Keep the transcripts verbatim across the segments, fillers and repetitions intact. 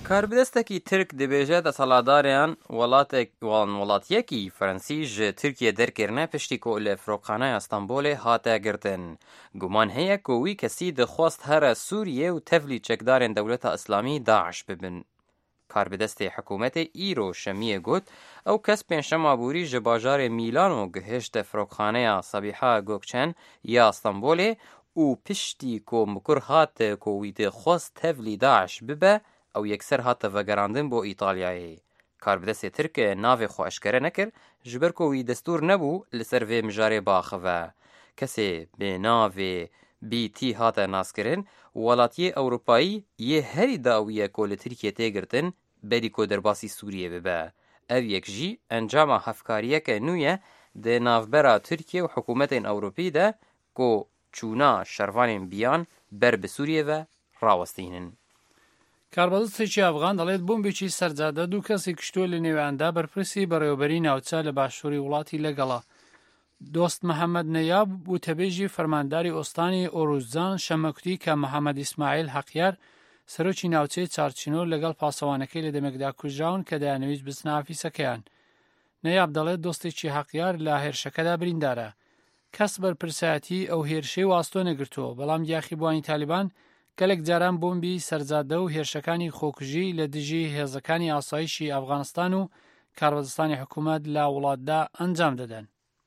کاربدەستێکی ترک دەبێژێت دەسەڵاتداریان وڵاتێک وان وڵاتیەکی فەرەنسی ji Tirkiye derkirine piştî ku li Firokxaneya Stenbolê hate girtin. Guman heye ku wî kesî dixwast here Sûriye û tevlî çekdarên Dewleta Îslamî Daeş bibin. Karbidestê hikûmetê îro şemiyê got ew kes pênjşema bûrî ji bajarê Mîlano gihîşte Firokxaneya Sabiha Gökçen ya Stenbolê û piştî ku mikur hate ku wî dixwast tevlî Daeş bibe ew yekser hate vegerandin bo Îtalyayê. Karbidestê Tirkiye navê xwe eşkere nekir ji ber ku wî destûr nebû li ser vê mijarê biaxive. Kesê bê navê B T hate naskirin, welatiyê Ewropayî yê herî dawiye ku li Tirkiye tê girtin berî ku derbasî Sûriye bibe. Ev yek jî encama hevkariyeke nû ye di navbera Tirkiye û hikûmetên Ewropî de ku çûna şervanên biyan ber bi Sûriye ve rawestînin. کاربەدەستێکی ئەفغان دەڵێت بۆمبێکی سەرجادە دوو کەسی کشتووە لە نێواندا بەرپرسی بەڕێوەبەری ناوچە لە باشووری وڵاتی لەگەڵا. دۆست محەممەد نەیاب وتەبێژی فەرمانداری ئۆستانی ئۆروزان شەمەکوتی کە محەممەد ئیسماعیل حەقیار سەرۆکی ناوچەی چارچینۆ لەگەڵ پاسەوانەکەی لە دەمێکدا کوژراون کە دەیانەویست بچنە ئافیسەکەیان. نەیاب دەڵێت دۆستێکی حەقیار لە هێرشەکەدا بریندارە. کەس بەرپرسایەتی ئەو هێرشەی واستۆ نەگرتووە، بەڵام یاخیبوانی تالیبان گەلێک جاران بۆمبی سەرجادە و هێرشەکانی خۆکوژی لە دژی هێزەکانی ئاسایشی ئەفغانستان و کاربەدەستانی حکوومەت لە وڵاتدا ئەنجام دەدەن.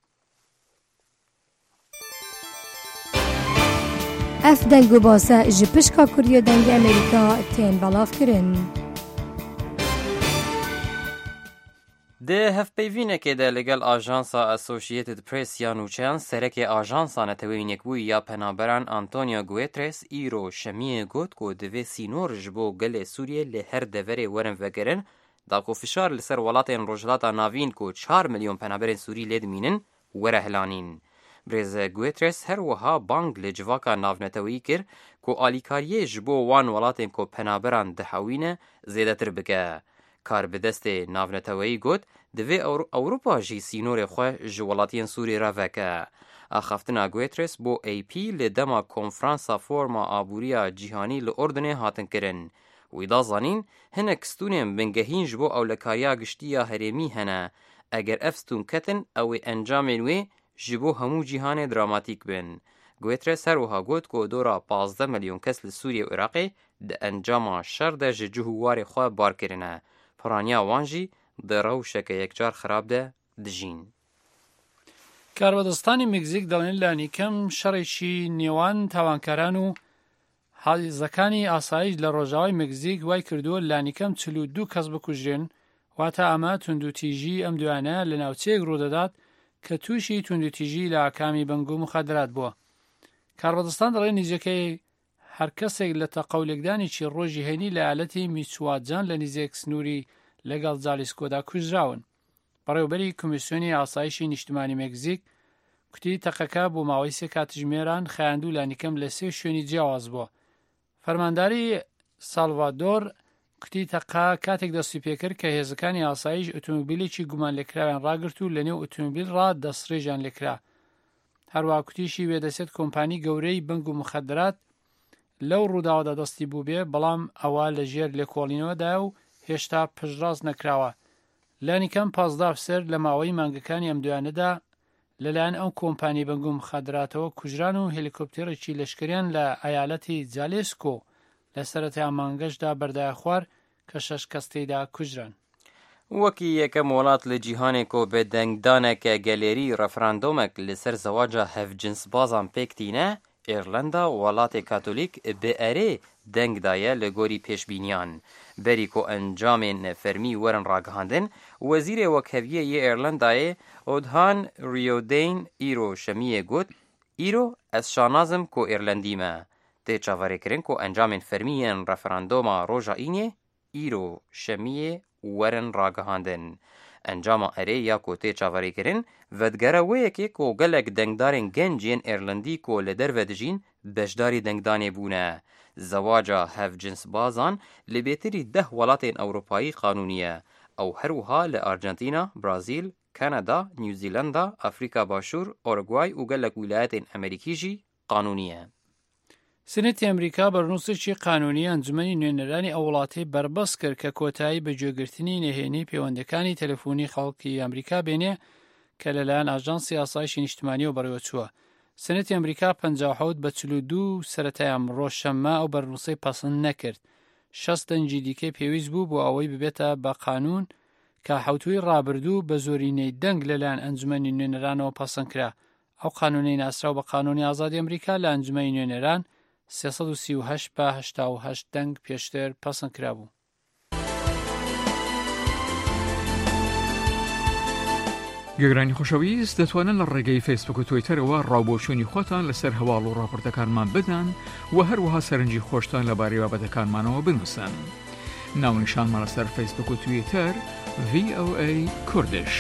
ئەف دەنگ و باسە ji pişka Kuriya dengê Amerîka tên belavkirin. Di hevpeyvînekê de li gel ajansa Associated Press ya nûçeyan serekê ajansa neteweyên Yekbûyî ya Penaberan Antonio Guterres îro şemiyê got ku divê sînor ji bo gelê Sûriye li her deverê werin vegerin, da ku fişar li ser welatên Rojhilata Navîn ku çar milyon penaberên Sûrî lê dimînin were hilanîn. Birêz Guterres her wiha bang li civaka navneteweyî kir ku alîkariyê ji bo wan welatên ku penaberan dihewîne zêdetir bike. Karbidestê navneteweyî got divê Ewropa jî sînorê xwe ji welatiyên Sûrî re veke. Axaftina Guterres bo A P li dema konferansa forma abûriya cîhanî li Ordunê hatin kirin. Wî da zanîn hinek stûnên bingehîn ji bo ewlekariya giştî ya herêmî hene. Eger ev stûn ketin ew ê encamên wê ji bo hemû cîhanê dramatîk bin. Guterres her wiha got ku dora pazdeh milyon kes li Sûriye û Iraqê di encama şer de ji cih û warê xwe barkirine. Piraniya wan jî di rewşeke yekcar xirab de dijîn. کاربەدەستانی مێکزیک دەڵێن لانیکەم شەڕێکی نێوان تاوانکاران و حەزەکانی ئاسایش لە ڕۆژاوای مێکزیک وای کردووە لانیکەم چل و دوو کەس بکوژرێن، واتە ئەمە توندوتیژی ئەم دوانە لە ناوچەیەک ڕوودەدات کە تووشی توندوتیژی لە ئاکامی بەنگ و مخادرات بووە. کاربەدەستان دەڵێن نزیکەی هەر کەسێک لە تەقەولێکدانێکی ڕۆژی هێنی لە ئالەتی میچوادجان لە نزیک سنووری لەگەڵ جالیسکۆدا کوژراون. بەڕێوەبەری کۆمیسیۆنی ئاسایشی نیشتمانی مێکزیک کوتی تەقەکە بۆ ماوەی سێ کاتژمێران خایاندوو لانیکەم لە سێ شوێنی جیاواز بووە. فەرمانداری سالڤادۆر کوتی تەقا کاتێک دەستی پێکرد کە هێزەکانی ئاسایش ئۆتۆمۆبیلێکی گومان لێکراویان ڕاگرت و لە نێو ئۆتۆمۆبیل ڕا دەسڕێژیان لێکرا. هەروە کوتیشی وێدەسێت کۆمپانی گەورەی بەنگ و مخدرات لەو ڕووداوەدا دەستی بوو بێ، بەڵام ئەوە لە ژێر لێکۆڵینەوەدا و هێشتا پشتڕاست نەکراوە. لانیکەم پازدە ئەفسەر لە ماوەی مانگەکانی ئەم دوانەدا لەلایەن ئەو کۆمپانی بەنگ و مخدراتەوە کوژران و هێلیکۆپتێرێکی لەشکریان لە ئایالەتی جالێسکۆ لە سەرەتای مانگەشدا بەردایە خوار کە شەش کەس تێیدا کوژران. وەکی یەکەم وڵات لە جیهانێک و بە دەنگدانێکە گەلێری ڕەفراندۆمێک لەسەر زەواجە هەفجنسبازان پێکتینە، ئێرلەندا وڵاتێک کاتۆلیک بە ئەرێ دەنگدایە لە گۆری پێشبینیان. بەری کۆ ئەنجامێن فەرمی وەرن ڕاگەهاندن، وەزیرێ وەکهەویە یە ئێرلەندایە ئۆدهان ریۆدەین ئیرۆ شەمیە گوت ئیرۆ ئەس شانازم کۆ ئێرلەندیمە. تێ چاوەڕێکردن کۆ ئەنجامێن فەرمیەن ڕەفراندۆما ڕۆژە ئینێ ئیرۆ شەمیە وەرن ڕاگەهاندن. ئەنجاما ئەرێ یا کۆ تێ چاوەڕێکردن ڤەدگەرە وەیەکێ کۆ گەلێک دەنگدارên گەنجێن ئێرلەندی کۆ لە دەرڤە دژین بەشداری دەنگدانێ بوونە. زەواجە هەفجنسبازان لە بێتری دەه وڵاتên ئەوروپایی قانونیە. ئەو هەروها لە ئارجنتینا، برازیل، کەنەدا، نیوزیلەندا، ئەفریقا باشوور، ئۆروگوای و گەلێک ویلایەتên ئەمریکیژی قانونیە. سنەتی ئەمریکا بەرنووسێکی قانونی ئەنجومەنی نوێنەرانی ئەو وڵاتەی بەربەست کرد کە کۆتایی بە گوێگرتنی نهێنی پەیوەندەکانی تەلەفۆنی خەڵکی ئەمریکا بێنێ کە لەلایەن ئاژانسی ئاسایشی نیشتیمانیەوە بەڕێوەچووە. سنەتی ئەمریکا پەنجا و حەوت بە چل و دوو سەرەتای ئەمڕۆ شەممە ئەو بەرنووسەی پەسەند نەکرد. شەست دەنگی دیکەی پێویست بوو بۆ ئەوەی ببێتە بە قانون کە حوتوی ڕابردوو بە زۆرینەی دەنگ لەلایەن ئەنجومەنی نوێنەرانەوە پەسەند کرا. ئەو قانونەی ناسراو بە قانونی ئازادی ئەمریکا لە ئەنجومەنی نوێنەران سێسەد و سی و هەشت بە هەشتا و هەشت دەنگ پێشتر پەسەند کرابوو. گەگرانی خۆشەویست دەتوانن لە ڕێگەی فیسبوک و تویتەرەوە ڕاوبۆچوونی خۆتان لەسەر هەواڵ و ڕاپۆرتەکانمان بدەن و هەروەها سەرنجی خۆشتان لەبارەی بابەتەکانمانەوە بنووسن. ناونیشانمان لەسەر فیسبوک و تویتەر ڤی ئۆ ئەی کوردش.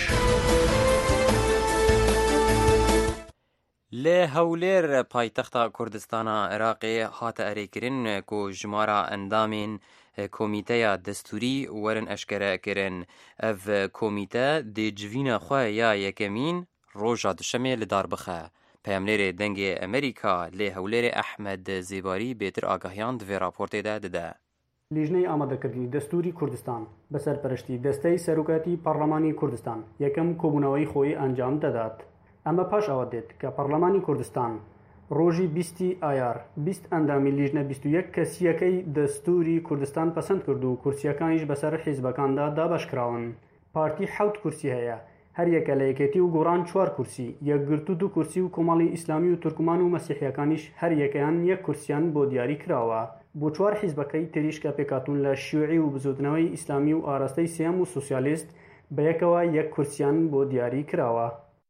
لە هەولێر پایتەختا کوردستانە عێراقێ هاتە ئەرێکردن و ژمارە ئەندامین کۆمیتەیە دەستوری وەرن ئەشکەرەکردن. ئەڤ کۆمیتە دێجڤینە خۆ یا یەکەمین ڕۆژا دوشەمێ لە داربخە. پەیامنێرێ دەنگێ ئەمریکا لێ هەولێرێ ئەحمەد زێباری بێتر ئاگاهیان دوێ راپۆرتێدا دەدا. لیژنەی ئامادەکردنی دەستوری کوردستان بەسەرپەرشتی دەستەی سەرۆکاتی پەرلەمانی کوردستان یەکەم کۆبوونەوەی خۆی ئەنجام دەدات. ئەمە پاش ئەوە دێت کە پەرلەمانی کوردستان ڕۆژی بیستی ئایار بیست ئەندامی لیژنە بیست و یەک کەسیەکەی دەستوری کوردستان پەسەند کرد و کورسیەکانیش بەسەر حیزبەکاندا دابەشکراون. پارتی حەوت کورسی هەیە، هەر یەکە لە یەکێتی و گۆڕان چوار کورسی، یەکگرتو دوو کورسی و کۆمەڵی ئیسلامی و تورکمان و مەسیحیەکانیش هەر یەکەیان یەک کورسیان بۆ دیاری کراوە. بۆ چوار حیزبەکەی تریش کە پێکاتون لە شیوعی و بزودنەوەی ئیسلامی و ئاراستەی سێم و سوسیالیست بە یەکەوە یەک کورسیان بۆ دیاری کراوە.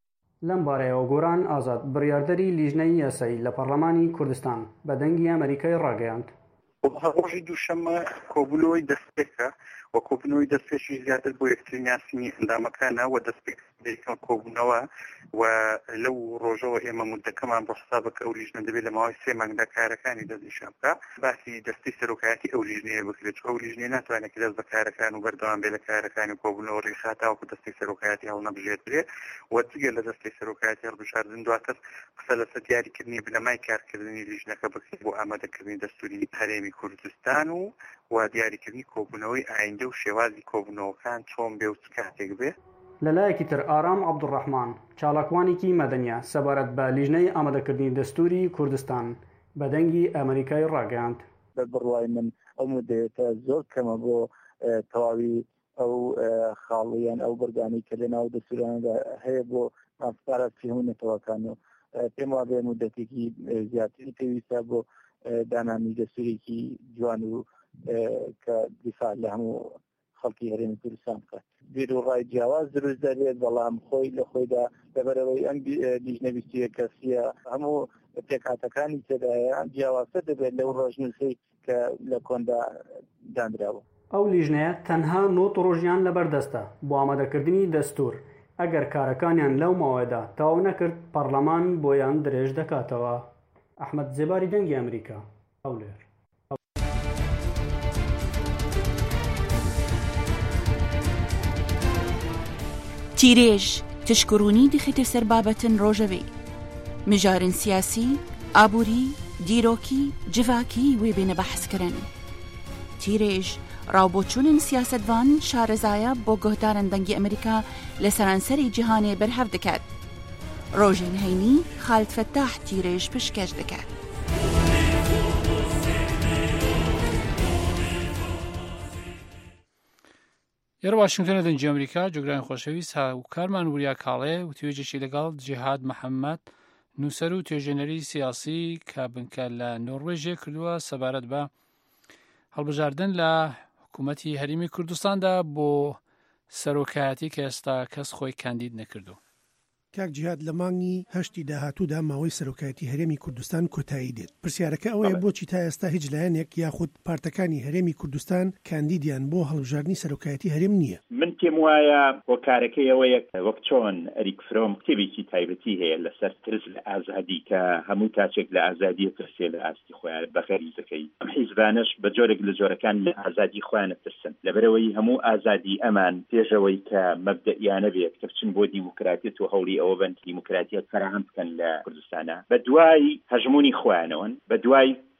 لەم بارەیەوە گۆران ئازاد بڕیاردەری لیژنەی یاسایی لە پەرلەمانی کوردستان بە دەنگی ئەمریکای ڕاگەیاند. ڕۆژی دووشەممە کۆبوونەوەی دەستپێکە و کۆبوونەوەی دەستپێکی زیاتر بۆ یەکترین یاسینی ئەندامەکانە و دەستپێکەکە کۆبوونەوە و لەو ڕۆژەوە ئێمە مودەکەمان بۆ حسابەکە ئەو لیژنە دەبێت لە ماوەی سێ مانگدا کارەکانی دەستنیشان بکات. باسی دەستی سەرۆکایەتی ئەو لیژنەیە بکرێت. ئەو لیژنەیە ناتوانێت دەست بە کارەکان و بەردەوام بێت لە کارەکانی کۆبوونەوە ڕێخات تاوەکو دەستی سەرۆکایەتی هەڵنەبژێت بێت و جگە لە دەستی سەرۆکایەتی هەڵبژاردن دواتر قسە لەسەر دیاریکردنی بنەمای کارکردنی لیژنەکە بکرێت بۆ ئامادەکردنی دەستوری هەرێمی کوردستان و و دیاریکردنی کۆبوونەوەی ئایندە و شێوازی کۆبوونەوەکان چۆن بێ و چ کاتێک بێ. لەلایەکی تر ئارام عەبدوڕەحمان چالاکوانێکی مەدەنیە سەبارەت بە لیژنەی ئامادەکردنی دەستوری کوردستان بە دەنگی ئەمریکای ڕاگەیاند. بە بڕوای من ئەو مودەیەتە زۆر کەمە بۆ تەواوی ئەو خاڵیان ئەو بەردانی کە لەناو دەستوراندا هەیە بۆ مافپارەتی هەموو و پێم وابێ مودەتێکی زیاتری پێویستە بۆ دانانی دەستورێکی جوان و کە دیفاع لە هەموو خەڵکی هەرێمی کوردستان بکات. بیر و ڕای جیاواز دروست دەبێت، بەڵام خۆی لە خۆیدا لەبەرەوەی ئەم لیژنە بیست و یەک کەسیە هەموو پێکهاتەکانی تێدایە جیاوازتر دەبێت لەو ڕۆژنووسەی کە لە کۆندا دانراوە. ئەو لیژنەیە تەنها نۆت ڕۆژیان لەبەردەستە بۆ ئامادەکردنی دەستور. ئەگەر کارەکانیان لەو ماوەدا تەواو نەکرد پەرلەمان بۆیان درێژ دەکاتەوە. ئەحمەد زێباری دەنگی ئەمریکا هەولێر. تیرێژ تشکڕوونی دخێتە سەر بابەتن ڕۆژەوێ مژارن سیاسی ئابووری دیرۆکی جڤاکی وێ بێنە بەحسکردن. تیرێژ ڕاوبۆچوونن سیاسەتوان شارەزایە بۆ گۆهدارن دەنگی ئەمریکا لە سەرانسەری جیهانێ بەرهەف دەکات. ڕۆژین هەینی خالد فەتاح تیرێژ پشکەش دەکات. ئێرە واشنگتنە دەنگی ئەمریکا جۆگرانی خۆشەویست هاوکارمان وریا کاڵێ و توێژێکی لەگەڵ جیهاد محەممەد نووسەر و توێژێنەری سیاسی کە بنکە لە نۆڕوێژێ کردووە سەبارەت بە هەڵبژاردن لە حکوومەتی هەرێمی کوردستاندا بۆ سەرۆکایەتی کە ئێستا کەس خۆی کاندید نەکردو. کاک جیهاد لە مانگی هەشتی داهاتوودا ماوەی سەرۆکایەتی هەرێمی کوردستان کۆتایی دێت. پرسیارەکە ئەوەیە بۆچی تا ئێستا هیچ لایەنێک یاخود پارتەکانی هەرێمی کوردستان کاندیدیان بۆ هەڵبژاردنی سەرۆکایەتی هەرێم نییە. من پێم وایە هۆکارەکەی ئەوەیە وەک چۆن ئەریک فرۆم کتێبێکی تایبەتی هەیە لەسەر ترس لە ئازادی کە هەموو کاتێک لە ئازادی ترسێ لە ئاستی خۆیان بەخەریزەکەی ئەم حیزبانش بە جۆرێک لە جۆرەکان لە ئازادی خۆیانە ترسن لەبەرەوەی هەموو ئازادی ئەمان پێشەوەی کە مەبدەئیانە بێت کە بچن بۆ دیموکراتیەت و هەوڵی ئەوە بن دیموکراتیەت فراهم بکەن لە کوردستانە بە دوای هەژمونی خۆیانەوەن بە دوای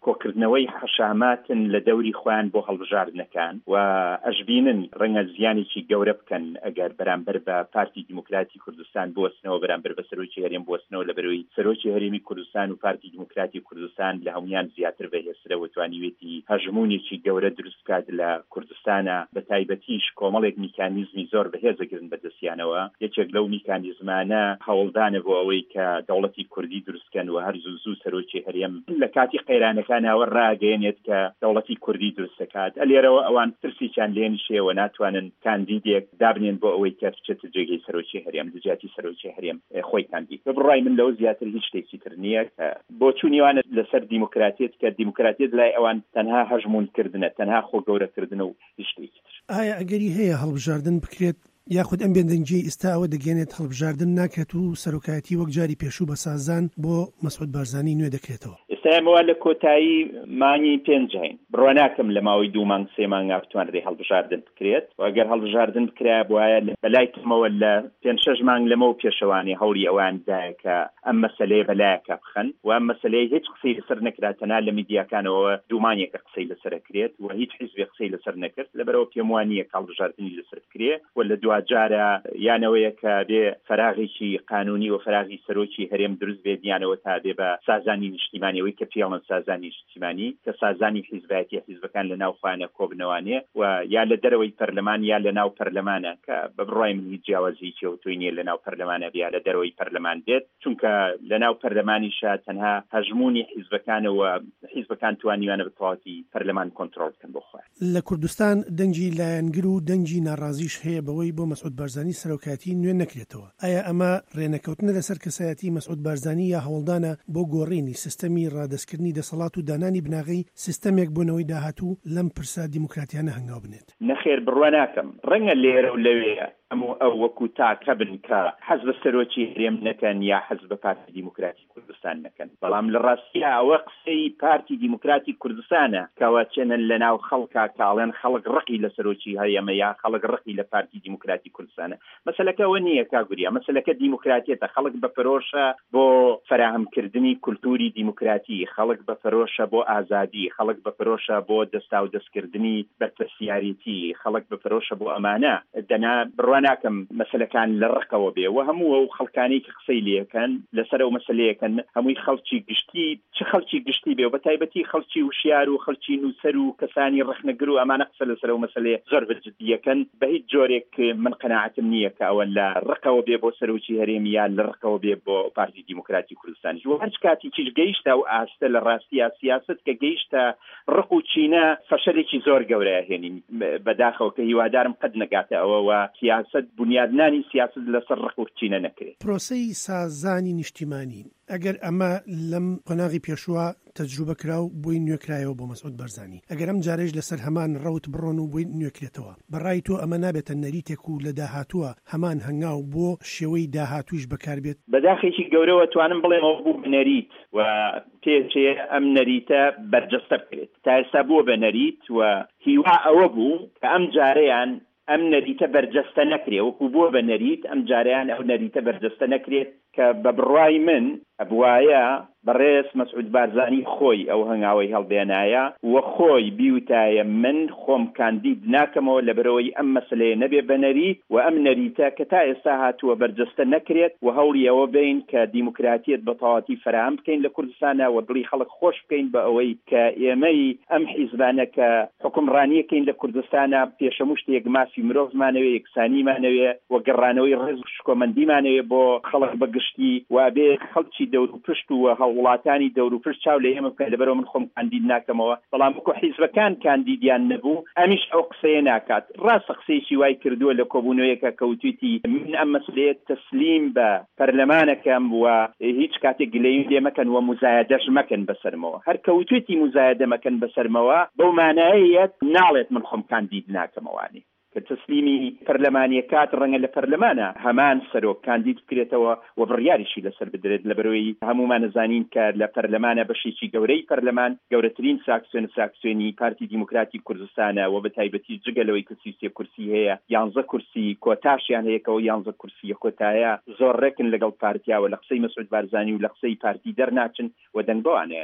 کۆکردنەوەی حەشاماتن لە دەوری خوان بۆ هەڵبژاردنەکان و ئەژبینن ڕەنگە زیانێکی گەورە بکەن ئەگەر بەرامبەر بە پارتی دیموکراتی کوردستان بۆستنەوە بەرامبەر بە سەرۆکی هەرێم بۆستنەوە لە بەرەوەی سەرۆکی هەرێمی کوردستان و پارتی دیموکراتی کوردستان لە هەمویان زیاتر بەهێزترەوە توانیوێتی هەژمونێکی گەورە دروست بکات لە کوردستانە بە تایبەتیش کۆمەڵێک میکانیزمی زۆر بەهێزەگرن بەدەستیانەوە یەکێک لەو میکانیزمانە هەوڵدانە بۆ ئەوەی کە دەوڵەتی کوردی دروستکەن و هەر زوو زوو سەرۆکی هەرێم لە کاتی قەیرانەکانەوە ڕاگەیەنێت کە دەوڵەتی کوردی دروست دەکات ئەلێرەوە ئەوان ترسییان لێ نشێوە ناتوانن کاندیدێک دابنێن بۆ ئەوەی کە بچێتە جێگەی سەرۆکی هەرێم لەجیاتی سەرۆکی هەرێم خۆی کاندید بە بڕای من لەو زیاتر هیچ شتێکی تر نییە کە بۆ چوونیوانە لەسەر دیموکراتیت کە دیموکراتیت لای ئەوان تەنها هەژمونکردنە تەنها خۆ گەورەکردنە و هیچ شتێکی تر. ئایا ئەگەری هەیە هەڵبژاردن بکرێت یاخود ئەم بێندەنگی ئێستا ئەوە دەگەێنێت هەڵبژاردن ناکرێت و سەرۆکایەتی وەک جاری پێشوو بە سازان بۆ مەسعود بارزانی نوێ دەکرێتەوە؟ ئێستامەوە لە کۆتایی مانگی پێنجین بڕوا ناکەم لە ماوەی دوو مانگ سێ مانگ بتوانرێ هەڵبژاردن بکرێت و ئەگەر هەڵبژاردن بکرا بواە بەلای کەمەوە لە پێنج شەش مانگ لەمەوە پێشەوانی هەوڵی ئەوان دایە کە ئەم مەسەلەیە بەلایەکە بخەن و ئەم مەسەلەی هیچ قسەی لەسەر نەکراتەنە لە میدیاکانەوە دوومانێکە قسەی لەسەر کرێت و هیچ حیزبی قسەی لەسەر نەکرد لەبەرەوە پێم وانییە هەڵبژاردننی لەسەر بکرێ و لە دوجارە یانەوەیە کە بێ فراغێکی قانونی و فراغی سەرۆکی هەرێم دروست بێت یانەوە تا بێ بە سازانی نیشتیمانیەوەی کە پیاڵن سازانی نیشتیمانی کە سازانی حیزبەتی حیزبەکان لە ناوخوانە کۆبنەوانێ و یا لە دەرەوەی پەرلەمان یا لە ناو پەرلەمانە کە بە بڕای من هیچ جیاوازیی و توینیە لە ناو پەرلەمانە بیا لە دەرەوەی پەرلەمان دێت چونکە لە ناو پەرلەمانیشە تەنها هەژمونی حیزبەکانەوە حیزبەکان توانیوانە بەتەواوی پەرلەمان کۆنتڕۆڵ بکەن بۆ خۆیان. لە کوردستان دەنگی لایەنگر و دەنگی ناڕازیش هەیە بەوەی بۆ مەسعود بارزانی سەرۆکایەتی نوێ نەکرێتەوە. ئایا ئەمە ڕێنەکەوتنە لەسەر کەسایەتی مەسعود بارزانی یا هەوڵدانە بۆ گۆڕینی سیستەمی ڕادەستکردنی دەسەڵات و دانانی بناغی سیستەمێک بوونەوەی داهاتوو لەم پرسا دیموکراتیانە هەنگاو بنێت؟ نەخێر بڕوا ناکەم ڕەنگە لێرە و لەوەیە ئەمە ئەو وەکو تاکە بن کە حەزب سەرۆکی هەرێم نەکەن یا حەزب پارتی دیموکراتی کوردستان نەکەن بەڵام لە ڕاستیە ئەوە قسەی پارتی دیموکراتی کوردستانە کەوا چێنن لە ناو خەڵکا کاڵێن خەڵک ڕقی لە سەرۆکی هەرێمە یا خەڵک ڕقی لە پارتی دیموکراتی کوردستانە مەسەلەکە ئەوە نییە کاگوریا مەسەلەکە دیموکراتیەتە خەڵک بەفرۆشە بۆ فراهەمکردنی کولتوری دیموکراتی خەڵک بەفرۆشە بۆ ئازادی خەڵک بەفرۆشە بۆ دەستا و دەستکردنی بەرپرسیاریەتی خەڵک بەفرۆشە بۆ ئەمانە دەنا بڕوا ناکەم مەسەلەکان لە ڕقەوە بێ و هەموو ئەو خەڵکانی کە قسەی لێکەن لەسەر ئەو مەسەلەیەکەن هەمووی خەڵکی گشتی چ خەڵکی گشتی بێ و بە تایبەتی خەڵکی وشیار و خەڵکی نووسەر و کەسانی ڕخنەگر و ئەمانە قسە لەسەر ئەو مەسەلەیە زۆر بەجددیەکەن بە هیچ جۆرێک من قەناعەتم نییە کە ئەوە لە ڕقەوە بێ بۆ سەرۆکی هەرێمی یا لە ڕقەوە بێ بۆ پارتی دیموکراتی کوردستانی و هەر کاتی چیش گەیشتە و ئاستە لە ڕاستیە سیاست کە گەیشتە ڕق و چینە فەشەلێکی زۆر گەورەیە هێنین بەداخەوە کە هیوادارم قەت نەگاتە ئەوە و سیاست بنیادنانی سیاست لەسەر ڕق و چینە نەکرێت. پرۆسەی سازانی نیشتیمانی ئەگەر ئەمە لەم قۆناغی پێشووە تەجروبە کراو بۆی نوێکرایەوە بۆ مەسعود بارزانی ئەگەر ئەم جارێژ لەسەر هەمان ڕەوت بڕۆن و بۆی نوێکرێتەوە بەڕای تۆ ئەمە نابێتە نەریتێک و لە داهاتووە هەمان هەنگاو بۆ شێوەی داهاتوویش بەکاربێت؟ بەداخێکی گەورەوە توانم بڵێمەوە بوو بنەریت و پێچێ ئەم نەریتە بەرجەستە بکرێت تا ئێستا بووە بە نەریت و هیوا ئەوە بوو کە ئەم جارەیان ئەم نەریتە بەرجەستە نەکرێت وەکو بووە بە نەریت ئەم جاریان ئەو نەریتە بەرجەستە نەکرێت کە بە بڕای من ئەبوایە بەڕێز مەسعود بارزانی خۆی ئەو هەنگاوەی هەڵبێنایە وە خۆی بیوتایە من خۆم کاندید ناکەمەوە لەبەرەوەی ئەم مەسلەیە نەبێ بەنەری و ئەم نەریتە کە تا ئێستا هاتووە بەرجەستە نەکرێت و هەوڵی ئەوە بین کە دیموکراتیت بە تەواوی فراهم بکەین لە کوردستانە و دڵی خەڵک خۆش بکەین بە ئەوەی کە ئێمەی ئەم حیزبانە کە حکومڕانیەکەین لە کوردستانە پێشەمو شتێک مافی مرۆڤمانەوێ یەکسانیمانەوێ و گەڕانەوەی ڕێز و شکۆمەندیمانەوێ بۆ خەڵک بەگشتی و بێ خەڵکی دەور و پشت و وڵاتانی دەور و پشت چاو لە ئێمە بکەن لەبەرەوە من خۆم کاندید ناکەمەوە بەڵام وەکو حیزبەکان کاندیدیان نەبوو ئەمیش ئەو قسەیە ناکات ڕاستە قسەیەکی وای کردووە لە کۆبوونەوەیەکە کەوتویتی من ئەم مەسلەیە تەسلیم بە پەرلەمانەکەم وە هیچ کاتێک گلەیی لێ مەکەن و مزایدەش مەکەن بەسەرمەوە هەر کەوتویتی مزایدە مەکەن بەسەرمەوە بەو مانایەت ناڵێت من خۆم کاندید ناکەمەوانی کە تەسلیمی پەرلەمانیەکات ڕەنگە لە پەرلەمانە هەمان سەرۆک کاندید بکرێتەوە و بڕیاریشی لەسەر بدرێت لەبەرەوەی هەمومان نەزانین کە لە پەرلەمانە بەشێکی گەورەی پەرلەمان گەورەترین ساکسیۆن ساکسیۆنی پارتی دیموکراتی کوردستانە و بە تایبەتی جگەلەوەی کەسی سێ کورسی هەیە یانزە کورسی کۆتاشیان هەیەکەوە یانزە کورسی کۆتایە زۆر ڕێکن لەگەڵ پارتیاوە لە قسەی مەسعود بارزانی و لە قسەی پارتی دەرناچن و دەنگ بەوانەیەنەوە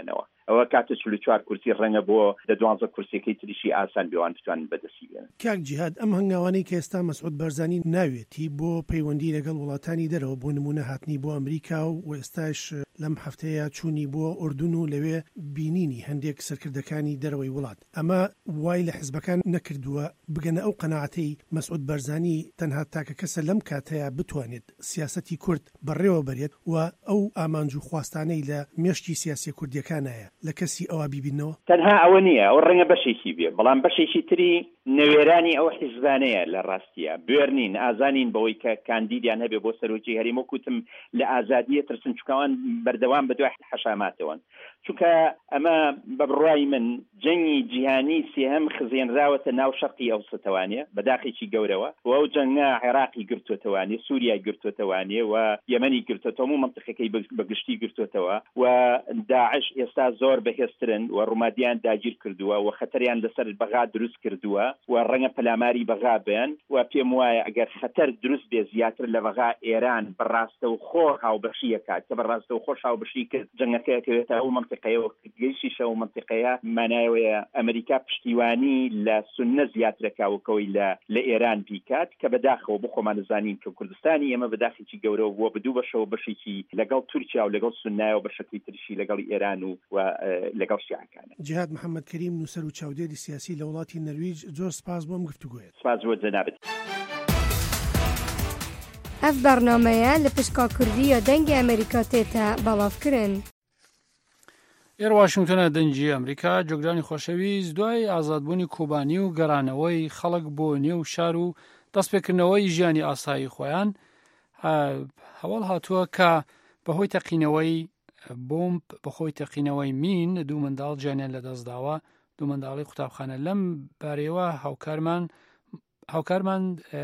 ئەوە کاتە چل و چوار کورسی ڕەنگە بۆ دە دوانزە کورسەکەی تریشی ئاسان بێوان بتوانن بەدەستی بێنن. کاک جیهاد، ئەم هەنگاوانەی کە ئێستا مەسعود بارزانی ناوێتی بۆ پەیوەندی لەگەڵ وڵاتانی دەرەوە بۆ نمونە هاتنی بۆ ئەمریکا و ئێستاش لەم هەفتەیە چوونی بۆ ئوردون و لەوێ بینینی هەندێک سەرکردەکانی دەرەوەی وڵات، ئەمە وای لە حیزبەکان نەکردووە بگەنە ئەو قەناعەتەی مەسعود بارزانی تەنها تاکە کەسە لەم کاتەیە بتوانێت سیاسەتی کورد بەڕێوە بەرێت و ئەو ئامانج و خواستانەی لە مێشتی سیاسی کوردیەکانایە لە کەسی ئەوە بیبینەوە؟ تەنها ئەوە نییە، ئەو ڕەنگە بەشێکی بێ، بەڵام بەشێکی تری نەوێرانی ئەو حیزبانەیە لە ڕاستیە بێرنین ئازانین بەوەی کە کاندیدیان هەبێ بۆ سەرۆکی هەرێم. وەکوتم لە ئازادیە ترسن چکەوان بەردەوام بەدوای حەشاماتەوەن، چونکە ئەمە بە بڕوای من جەنگی جیهانی سێهەم خزێنراوەتە ناو شەرقی ئەوسەتەوانێ بەداخێکی گەورەوە و ئەو جەنگە عێراقی گرتوتەوانێ، سووریای گرتوتەوانێ و یەمەنی گرتوتەوە و منطقەکەی بەگشتی گرتوتەوە و داعش ئێستا زۆر بەهێزترن و ڕوومادیان داگیر کردووە و خەتەریان لەسەر بەغا دروست کردووە و ڕەنگە پەلاماری بەغا بێن و پێم وایە ئەگەر خەتەر دروست بێ زیاتر لە بەغا ئێران بەڕاستە و خۆ هاوبەشیەکات کە بەڕاستە و خۆش هاوبەشی کرد جەنگەکەیەکەوێتە ئەو منطقەیەوە گەیشتیشە و منطقەیە مانایەوەیە ئەمریکا پشتیوانی لە سونە زیاترەکاوکەوەی لە لە ئێران بیکات کە بەداخەوە بۆ خۆمان دەزانین کە کوردستانی ئێمە بەداخێکی گەورە بووە بە دوو بەشەوە، بەشێکی لەگەڵ تورکیا و لەگەڵ سونایە و بەشێکی تریشی لەگەڵ ئێران و لەگەڵ شیعەکانە. جیهاد محەممەد کەریم نووسەر و چاودێری سیاسی لە وڵاتی نەرویج، زۆر سپاس بۆم گفتوگوێت. سپاس بۆ جەنابەت. ئەف بەرنامەیە لە پشکا کوردی یا دەنگی ئەمریکا تێتە بەڵافکردن. ئێرە واشنگتنە دەنگی ئەمریکا جۆگرانی خۆشەویست دوای ئازادبوونی کوبانی و گەڕانەوەی خەڵک بۆ نێو شار و دەستپێکردنەوەی ژیانی ئاسایی خۆیان هەواڵ هاتووە کە بەهۆی تەقینەوەی بۆمب بەخۆی تەقینەوەی مین دوو منداڵ گیانیان لەدەستداوە. دوو منداڵی قوتابخانە لەم بارەیەوە هاوکارمان هاوکارمان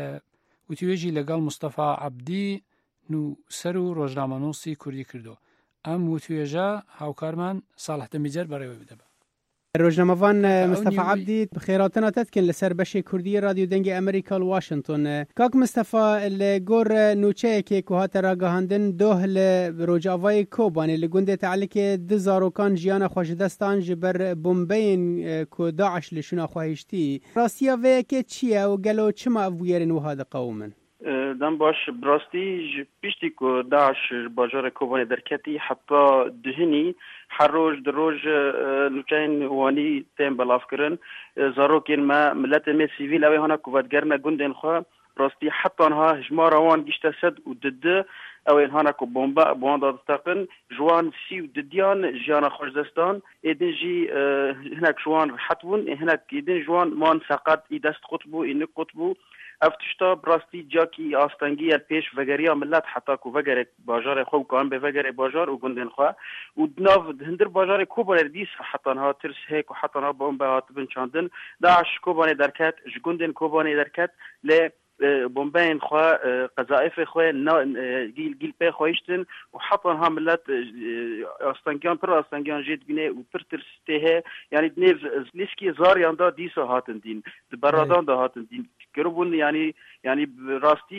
وتیوێژی لەگەڵ مستەفا عەبدی نووسەر و ڕۆژنامەنووسی کوردی کردو. ئەم وتوێژە هاوکارمان ساڵح دەمیجەر بەڕێوە بدەبە. ڕۆژنامەوان مستەفا عەبدی بخێراتنا تەتکن لەسەر بەشی کوردی رادیو دەنگی ئەمریکا لە واشنگتن. کاک مستەفا لە گۆڕ نوچەیەکێک و هاتە ڕاگەهاندن دۆه لە ڕۆژاوای کۆبانێ لە گوندێ تەعلیکێ دو زارۆکان ژیانە خۆشدەستان ji ber bombeyên ku Daeş li şûna xwe hiştî. Rastiya vêyekê çi ye û gelo çima ev wêrên wiha diqewmin? دەم باش براستی پشتی کو داعش باجار کوبانی درکتی حتی دهنی هر روز در روز نوچین وانی تیم بلاف کرن زاروکین ما ملت می سیویل اوی هانا کوودگرنا گندن خوا براستی حتی آنها هجمار وان گشت سد و دده اوی هانا کو بمبا بوان دادستاقن جوان سی و ددیان جیانا خوشدستان ایدن جی هناك جوان حتون هناك ایدن جوان مان ساقات ایدست قطبو اینک قطبو افتشتا براستی جاکی آستانگی پیش وگریا ملت حتی کو وگره باجار خو کان به وگره باجار و گندن خو و دناو هندر باجار کوبر دیس حتی ها ترس هیک و حتی ها بوم به هاتبن چاندن داعش کوبان درکت جگندن کوبان درکت ل بومبين خوا قذائف خوا جيل جيل بي خويشتن وحطن ها ملت استانجان پر استانجان جيت بينه وبرتر ستيه يعني دنيف ليسكي زار ياندا ديسو هاتن دين برادان دا هاتن دين قربون يعني يعني راستي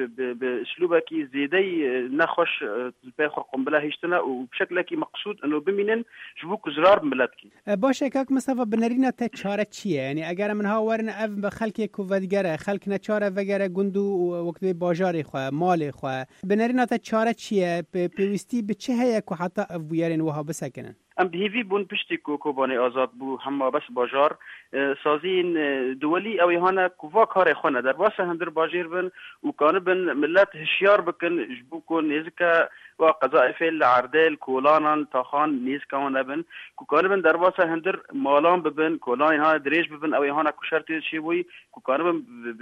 باسلوبكي زيدي نخش الباخ قنبله هيشتنا وبشكلكي مقصود انه بمنن جبوك زرار ملتكي باشه كاك مصطفى بنرينا تشاره چيه يعني اگر من ها ورن اف بخلك كوفدگره خلق نچاره وگره گندو وقت باجاری خو مال خو بنرينا تشاره چيه بيوستي بچه هيا کو حتى افويرن وها بسكنن ام بهيفي بون پشتی کو کوبانی آزاد بو هم بس باجار سازین دولی او هانا کووا کار خونه در واسه هندر باجیر بن و کان بن ملت هشیار بکن جبو کو نزکا و قذائف العردل کولانان تاخان نزکا ون بن کو کان بن در واسه هندر مالان ببن کولان ها دریج ببن او هانا کو شرط شی بوی کو کان بن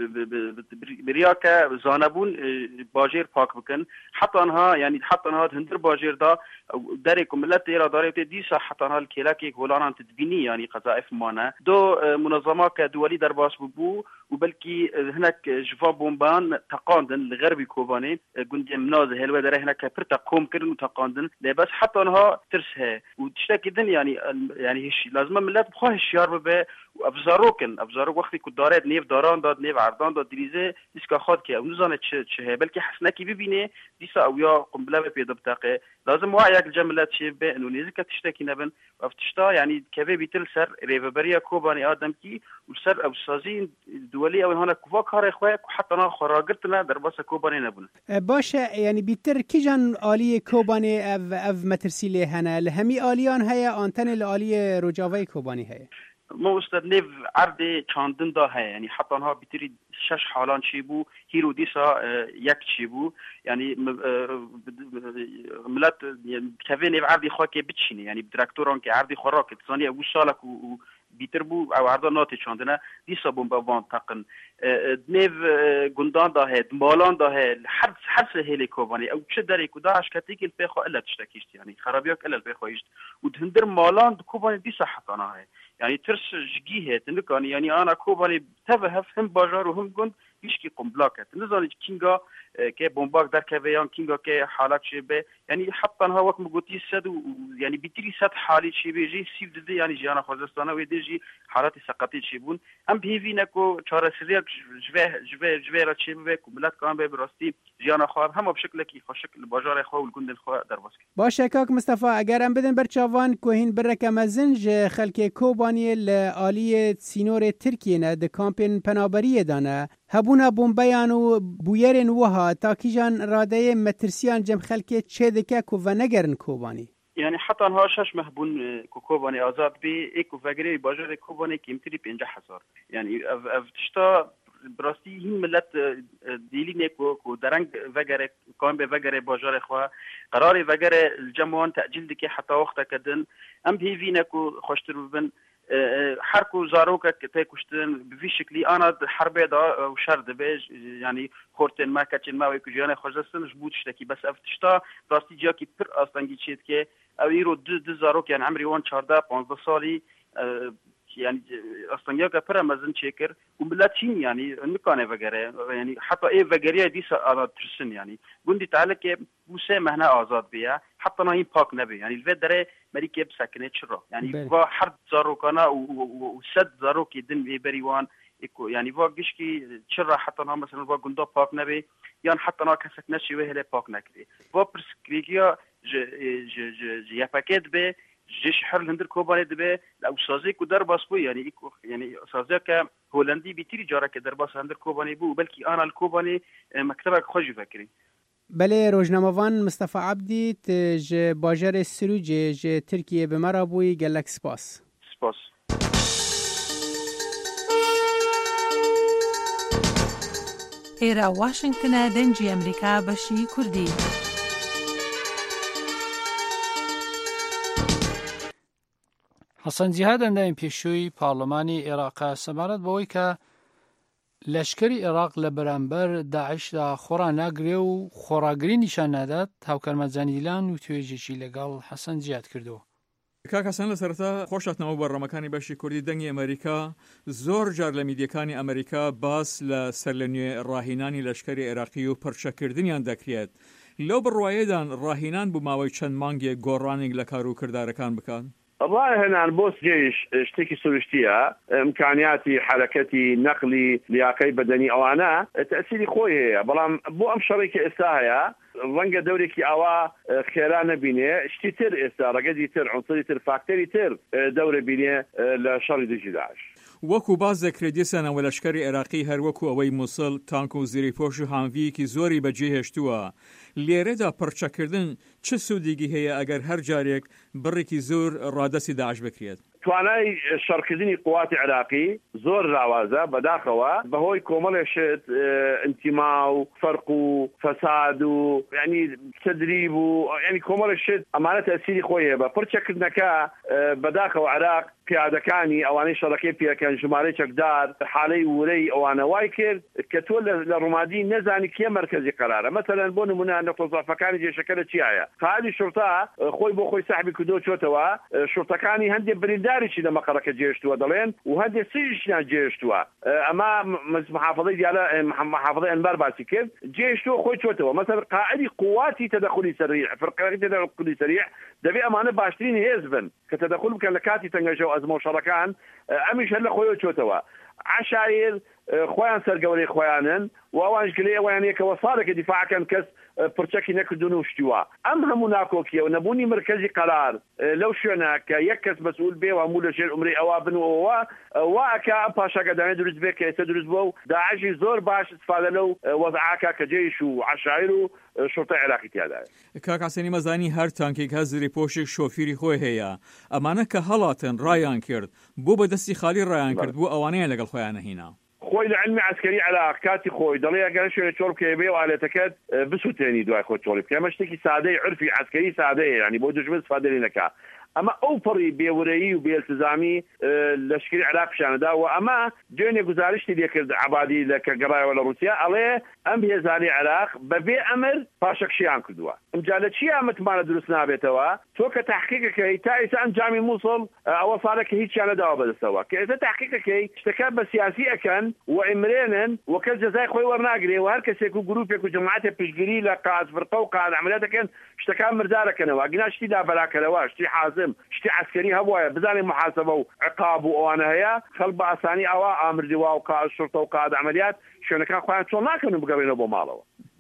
بریاکه زانبون باجیر پاک بکن حتی انها یعنی حتی انها هندر باجیر دا درک ملت ایراداری تی حتى هالكيلاكي غولان تدبيني يعني قذائف مانا دو منظمات كدولي درباس ببو وبلكي هناك جفا بومبان تقاندن لغربي كوباني قند منازه هلوى دره هناك برتا قوم كرن تقاندن لا بس حتى انها ترسها وتشتكي دن يعني يعني هش لازم ملات بخواه الشيار ببا وابزاروكن ابزاروك وقتي كدارات نيف داران داد نيف عردان داد دريزه اسكا خاد كي او نزانه تشه بلكي حسناكي ببينه ديسا او يا قنبله بيد بتاقه لازم واعيك الجملات شبه انه نيزك تشتكي نبن افتشتا يعني كبي بيتلسر ريفبريا كوباني ادم كي والسر او سازين دولي او هنا كفا كار اخوك وحتى انا خراجتنا درباسه كوباني نبن باشه يعني بيتر كيجان آلی کوبانی اف اف مترسیلی هنه لهمی آلیان هيا آنتن الآلی رجاوی کوبانی هيا ما استاد نيف عردي چاندن دا هي يعني حتى انها بتري شش حالان شيبو هيرو ديسا يك شيبو يعني ملات كافي نيف عردي خواكي بتشيني يعني بدراكتوران كي عردي خوراك تصاني ابو سالك و بيتربو او عرضا ناتي چاندنا ديسا بومبا وان تقن نيف گندان دا هي مالان دا هي حرس حرس هيلي كوباني او چه داري كداش كتيك البيخو الا تشتكيشت يعني خرابياك الا البيخويشت ودهندر مالان كوباني ديسا حطانا هي يعني ترس جيهة نكاني يعني أنا كوباني تفهم هم باجار وهم جند يشكي قنبلاكت نزاني كينغا كي بومباك در كبيان كينغا كي حالات شبه يعني حتى أنا وقت مقولتي سد يعني بتري سد حالي شبه جي سيف ددي يعني جانا خوزستانا ويدجي حالات سقطي شبون أم بهيفي نكو چارة سريك جوه جوه جوه را شبه كملات كان به براستي جانا خواب هم بشكل كي خوشكل باجار خو والجند الخو در باسك باشه کاک مصطفی اگر ام بدن برچاوان کوهین برکم زنج خلک کوبانی لالی سینور ترکیه نه د کامپین پنابری دانه هبونا بومبیان و بویرن وها تاکیجان راده مترسیان جم خلک چه دکه کو و نگرن کوبانی يعني حتى انها شش مهبون كوباني آزاد بي ايكو فاجري باجر كوباني كيمتري بينجح حصار يعني اف تشتا براستی هین ملت دیلی نکو کو درنگ وگره کام به وگره باجار خوا قرار وگره الجمعان تأجیل دکی حتی وقت کدن ام هیوی نکو خوشتر ببن حركو زاروكا كتاي كشتن بفي شكلي انا حربي دا وشرد بيج يعني خورتن ما كاتشن ما ويكو جانا خوجستن جبوت شتكي بس افتشتا راستي جاكي بر اصلا جيتشيت كي او يرو د زاروك يعني عمري وان چارده پانزده سالي يعني اصلا ياك بر مازن تشيكر وملاتين يعني نكانه وغيره يعني حتى اي وغيره دي انا ترسن يعني قندي تعالى كي بوسه مهنا آزاد بيا حتى ما هي باك نبي يعني الفدره مريكي بسكنه شرا يعني وا حرب زاروكانا وسد زاروكي دن بيبريوان يعني وا قشكي شرا حتى ما مثلا وا قندا باك نبي يعني حتى ما كسكنه شي وهله باك نكري وا برسكريكيا ج ج ج يا باكيت به جيش حر الهندر كوباني دبي او سازي كو درباس بو يعني يعني سازي ك هولندي بيتري جارا ك درباس هندر كوباني بو بلكي انا الكوباني مكتبك خوجي فكري بله روزنامه‌وان مصطفی عبدی تج باجر سروج ج ترکیه به مرابوی گلک سپاس سپاس ایرا واشنگتن دنجی امریکا بشی کردی حسن جیهاد اندام پیشوی پارلمانی عراق سمارت بوی که لشکری عراق لبرانبر داعش دا خورا ناگری و خوراگری نشان نداد هاوکارمە زانیلان و توێژێکی لەگەڵ حەسەن جیاد کردو. کاک حەسەن لە سەرەتا خۆشاتنەوە بەڕەمەکانی بەشی کوردی دەنگی ئەمریکا زۆر جار لە میدیەکانی ئەمریکا باس لە سەر لە نوێ ڕاهینانی لەشکری عێراقی و پڕچەکردنیان دەکرێت. لەو بڕواایەدان ڕاهینان بوو ماوەی چەند مانگێک گۆڕانێک لە کار و کردارەکان بکەن. والله هنا بوس جيش اشتكي سورشتيا امكانياتي حركتي نقلي لياقي بدني او انا تاثيري خوي بلام بو ام شركه استاهيا رنگه دوري كي اوا خيرانه بيني اشتيتر استا رقدي تر عنصري تر فاكتوري تر دوري بيني لشر دجداش وەکو باز دەکرێت دیسانەوە لەشکری عێراقی هەروەکو ئەوەی مووسڵ تانک و زیریپۆش و هانڤیەکی زۆری بەجێهێشتووە لێرەدا پڕچەکردن چه سوودێکی هەیە ئەگەر هەر جارێک بڕێکی زۆر ڕادەسی داعش بکرێت؟ توانای شەڕکردنی قواتی عێراقی زۆر ڕاوازە بەداخەوە بەهۆی کۆمەڵێشت ئینتیما و فەرق و فەساد و ینی تدریب و ینی کۆمەڵێشت ئەمانە تەسیری خۆی هەیە بە پڕچەکردنەکە بەداخەوە عێراق پیادەکانی ئەوانەی شەڕەکەی پێکەن ژمارەی چەکدار حالەی ورەی ئەوانە وای کرد کە تۆ لە ڕوومادی نەزانی کێ مرکزی قرارە مەسەلەن بۆ نمونە نەقۆزافەکانی جێشەکە لە چیایە قاعدی شورتا خۆی بۆ خۆی ساحبی کردو چۆتەوە شورتەکانی هەندێک برینداریی لە مەقەڕەکە جێشتووە دەڵێن و هەندێک سژیان جێشتووە ئەما محافظەی دیالە محافظەی ئەنبار باسی کرد جێشتووە خۆی چۆتەوە مەسەل قاعدی قواتی تەدەخلی سەریع فرقەکەی تەدەخلی سەریع دەبێ ئەمانە باشترین هێز بن کە تەدەخل بکەن لە کاتی تەنگەشە و ئەزمە و شەڕەکان ئەمیش هەر لە خۆیەوە چۆتەوە عشایر خۆیان سەرگەوەری خۆیانن و ئەوانش گلێ ئەویان یەکەوە ساڵێکە دیفاعکەن کەس پرچەکی نەکردون و شتیوە ئەم هەموو ناکۆکیە و نەبوونی مرکزی قەرار لەو شوێنە کە یەک کەس مەسئول بێ و هەموو لە ژێر عمرەی ئەوا بنەوە وا ئەکا ئەم پاشاکەدانێ دروست بێ کە ئێستا دروست بووە و داعشی زۆر باش استفادە لەو وەزعاکە کە جێیش و عشایر و شورتای عێراقی تیادایە. کاک حسێنی مەزانی هەر تانکێک هە زری پۆشێک شۆفیری خۆی هەیە ئەمانە کە هەڵاتن ڕایان کرد بۆ بەدەستی خالی ڕایان کرد بۆ ئەوانەیە لەگەڵ خۆیان نەهینا خۆی لە علمی عسکەری عێراق کاتی خۆی دەڵێ ئەگەر شوێنە چۆڵ بکەی بێ و ئالێتەکەت بسووتێنی دوای خۆت چۆڵی بکە ئەمە شتێکی سادەی عرفی عسکەری سادەیە ینی بۆ دوژمن استفادە نەکا ئەمە ئەو پڕی بێورەیی و بێالتزامی لەشکری عێراق پیشانەدا و ئەمە دوێنێ گزارشتی لێکرد عەبادی لە کە گەڕایەوە لە رووسیا ئەڵێ ئەم هێزانی عێراق بەبێ ئەمر پاشەکشیان کردووە ئەمجا لە چی ئەمەتمانە دروست نابێتەوە تۆ کە تحقیقەکەی تا ئێستا ئەنجامی مووسڵ ئەوە ساڵێکە هیچیان نەداوە بەدەستەوە کە ئێستا تحقیقەکەی شتەکە بە سیاسی ئەکەن و ئیمرێنن و کەس جەزای خۆی وەرناگرێ و هەر کەسێک و گروپێک و جەماعەتێ پشتگیری لە قاز فرقە و قاز عەمەلیاتەکەن شتەکان مردارەکەنەوە گنا شتی دابەراکەرەوە شتی حازم شتی عسکەری هەبوایە بزانین محاسبە و عقاب و ئەوانە هەیە خەڵک بە ئاسانی ئەوە ئامردیوا و قاز شورتە و قاز عەمەلیات شوێنەکان خۆیان چۆن ناکەن و بگەڕێنەوە بۆ ماڵەوە.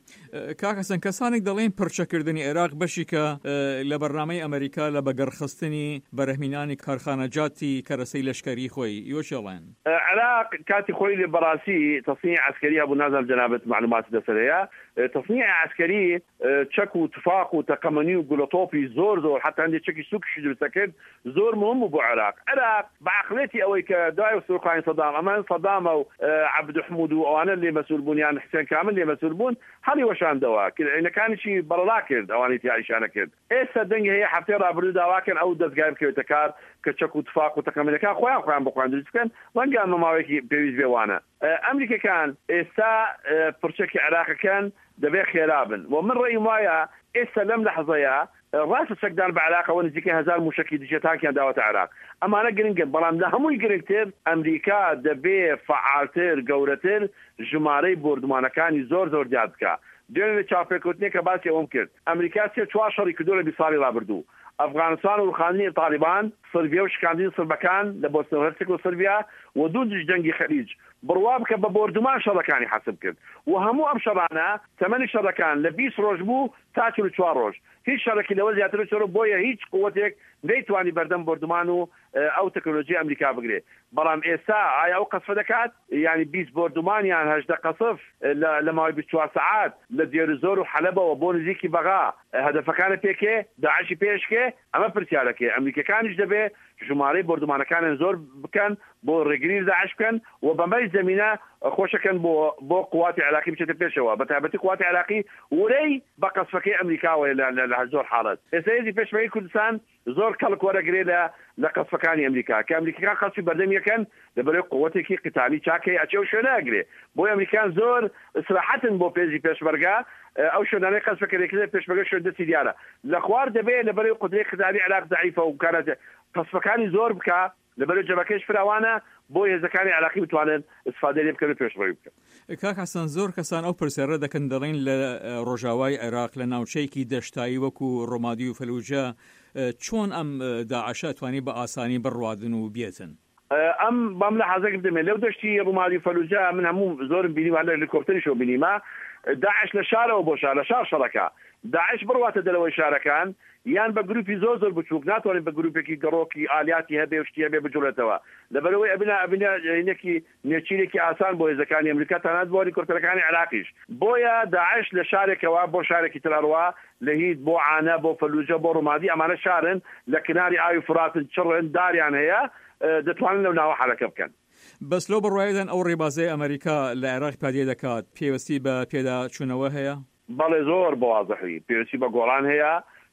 کاکەسەن کەسانێک دەڵێن پرچەکردنی عێراق بەشی کە لە بەرنامەی ئەمریکا لە بەگەڕخستنی بەرەهمینانی کارخانەجاتی کەرەسەی لەشکەری خۆی یۆشەڵێن عێراق کاتی خۆی لە بەڕاستی تەصنیع عسکەری هەبوو نازانم جەنابەت معلوماتی دەسەر هەیە تصنیع عسکەری چەک و تفاق و تەقەمەنی و گوڵەتۆپی زۆر زۆر حتا هەندێک چەکی سوکشی دروستە کرد زۆر مهم بوو بۆ عێراق عێراق بەعقلێتی ئەوەی کە دوای سوڕخانی سەدام ئەمان سەدامە و عەبدوحمود و ئەوانە لێ مەسئول بوون یان حسێن کامل لێ مەسئول بوون هەڵی وەشاندەوە عینەکانیشی بەڵڵا کرد ئەوانی تیاریشانە کرد ئێستا دەنگی هەیە هەفتەی ڕابردوو داواکەن ئەو دەستگای بکەوێتە کار کە چەک و تفاق و تەقەمەنەکان خۆیان خۆیان بخۆیان دروست بکەن وەنگان مەماوەیەکی پێویست بێوانە ئەمریکەکان ئێستا پرچەکی عێراقەکان دەبێ خێرابن و من ڕێیم وایە ئێستا لەم لەحظەیە ڕاستە چەکدان بە عێراقەوە نزیکەی هەزار موشکی دیجێتانکیان داوەتە عێراق ئەمانە گرنگن بەڵام لە هەمووی گرنگتر ئەمریکا دەبێ فعالتر گەورەتر ژمارەی بردومانەکانی زۆر زۆر زیاد بکە دوێنێ چاپێکوتنێک کە باسی ئەوم کرد ئەمریکا سێ چوار شەڕی کردووە لە بیست ساڵی ڕابردوو ئەفغانستان و ڕخاندنی تالیبان سربیا و شکاندنی سربەکان لە بۆسنە و هەرسێک و سربیا و دوو جەنگی خەلیج بڕوا بکە بە بردومان شەڕەکانی حەسب کرد و هەموو ئەم شەڕانە تەمەنی شەڕەکان لە بیست ڕۆژ بوو تا چل و چوار ڕۆژ هیچ شەڕێکی لەوە زیاتر چۆرە بۆیە هیچ قووەتێک نەیتوانی بەردەم بردومان و ئەو تەکنۆلۆژی ئەمریکا بگرێت بەڵام ئێستا ئایا ئەو قەسفە دەکات یعنی بیست بردومانیان هەژدە قەسف لە ماوەی بیست و چوار سەعات لە دێرزۆر و حەلەبەوە بۆ نزیکی بەغا هەدەفەکانە پێکێ داعشی پێشکێ ئەمە پرسیارەکێ ئەمریکەکانیش دەبێ ژمارەی بردومانەکانیان زۆر بکەن بۆ ڕێگری داعش بکەن و بەمەی زەمینە خۆشەکەن بۆ بۆ قواتی عێراقی بچێتە پێشەوە بە تایبەتی قواتی عێراقی ورەی بە قەسفەکەی ئەمریکاوە لە زۆر حاڵەت ئێستا هێزی پێشمەرگەی کوردستان زۆر کەڵک وەرەگرێ لە لە قەسفەکانی ئەمریکا کە ئەمریکەکان خەڵکی بەردەم یەکەن لەبەرەوەی قووەتێکی قتالی چاکەی ئەچێ و شوێنە ئەگرێ بۆی ئەمریکان زۆر سراحەتن بۆ پێزی پێشمەرگە ئەو شوێنانەی قەسفەکەرێکی پێشمەرگە شوێن دەستی دیارە لە خوار دەبێت لەبەرەوەی قودرەی قتالی عێراق ضعیفە و کارەت قەسفەکانی زۆر بکە لەبەرەوەی جەبهەکەش فراوانە بۆ هێزەکانی عێراقی بتوانن استفادە لێ بکەن و پێشبڕی بکەن. کاک حەسەن زۆر کەسان ئەو پرسیارە دەکەن دەڵێن لە ڕۆژاوای عێراق لە ناوچەیەکی دەشتایی وەکو ڕۆمادی و فەلوجە چۆن ئەم داعشە توانی بە ئاسانی بڕوادن و بێتن ئەم بام لە حەزەکە بدەمێ لەو دەشتی ڕۆمادی فەلوجە من هەموو زۆرم بینی و هەر لە هێلیکۆپتەریشەوە بینیمە داعش لە شارەوە بۆ شار لە شار شەڕەکە داعش بڕواتە دەرەوەی شارەکان یان بە گروپی زۆر زۆر بچووک ناتوانین بە گروپێکی گەڕۆکی ئالیاتی هەبێ و شتی هەبێ بجوڵێتەوە لەبەرەوەی ئەبنا ئەبنا یەکی نێچیرێکی ئاسان بۆ هێزەکانی ئەمریکا تەنانەت بۆ هێلیکۆپتەرەکانی عێراقیش بۆیە داعش لە شارێکەوە بۆ شارێکی تراڕوا لە هیچ بۆ عانە بۆ فەلوجە بۆ ڕۆمادی ئەمانە شارن لە کناری ئاوی فراتن چڕن داریان هەیە دەتوانن لەو ناوە حرەکە بکەن بەس لەو بڕوایدان ئەو ڕێبازەی ئەمریکا لە عێراق پادێ دەکات پێوەستی بە پێدا چوونەوە هەیە بەڵێ زۆر بەوازەحی پێویستی بە گۆڵان هەیە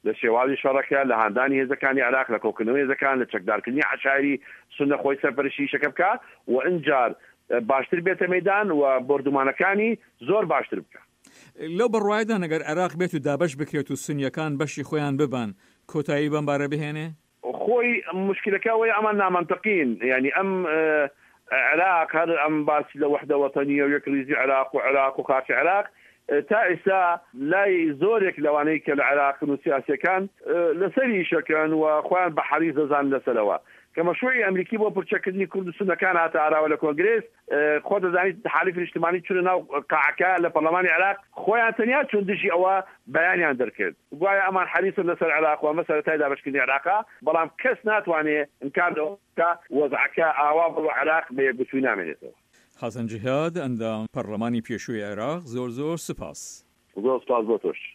لە شێواڵی شەڕەکە لە هاندانی هێزەکانی عراق لە کۆکردنەوەی هێزەکان لە چەکدارکردنی عشایری سونە خۆی سەرپەرشتی شەکە بکە و ئەنجار باشتر بێتە مەیدان و بردومانەکانی زۆر باشتر بکە. لەو بەڕوایدا نەگەر عراق بێت و دابەش بکرێت و سونیەکان بەشی خۆیان ببان کۆتایی بەمبارە بهێنێ؟ خۆی مشکلەکە وەی ئەمان نامەنتەقین، یعنی ئەم عراق هەر ئەم باسی لە وحدە وەتەنیە و یەکریزی عراق و عراق و خاکی عراق تا ئێستا لای زۆرێک لەوانەی کە لە عراقن و سیاسەکان لەسەری شەکەن و خۆیان بە حەریز دەزان لەسەرەوە کە مەشروعی ئەمریکی بۆ پڕچەکردنی کورد و سونەکان هاتە ئاراوە لە کۆنگرێس خۆ دەزانیت حالیف نیشتیمانی چونە ناو قاعەکە لە پەرلەمانی عراق خۆیان تەنیا چون دژی ئەوە بەیانیان دەرکرد گوایە ئەمان حەریسن لەسەر عراق و مەسەرەتای دابەشکردنی عراقا بەڵام کەس ناتوانێت ئینکار کە وەزعەکە ئاوا بۆ عراق بە یەکگوتووی نامێنێتەوە. حەسەن جیهاد ئەندام پەرلەمانی پێشووی عێراق زۆر زۆر سپاس. زۆر سپاس بۆ تۆش.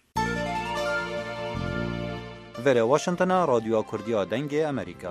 Vere Washingtona Radyoya Kurdiya Dengê Amerîka.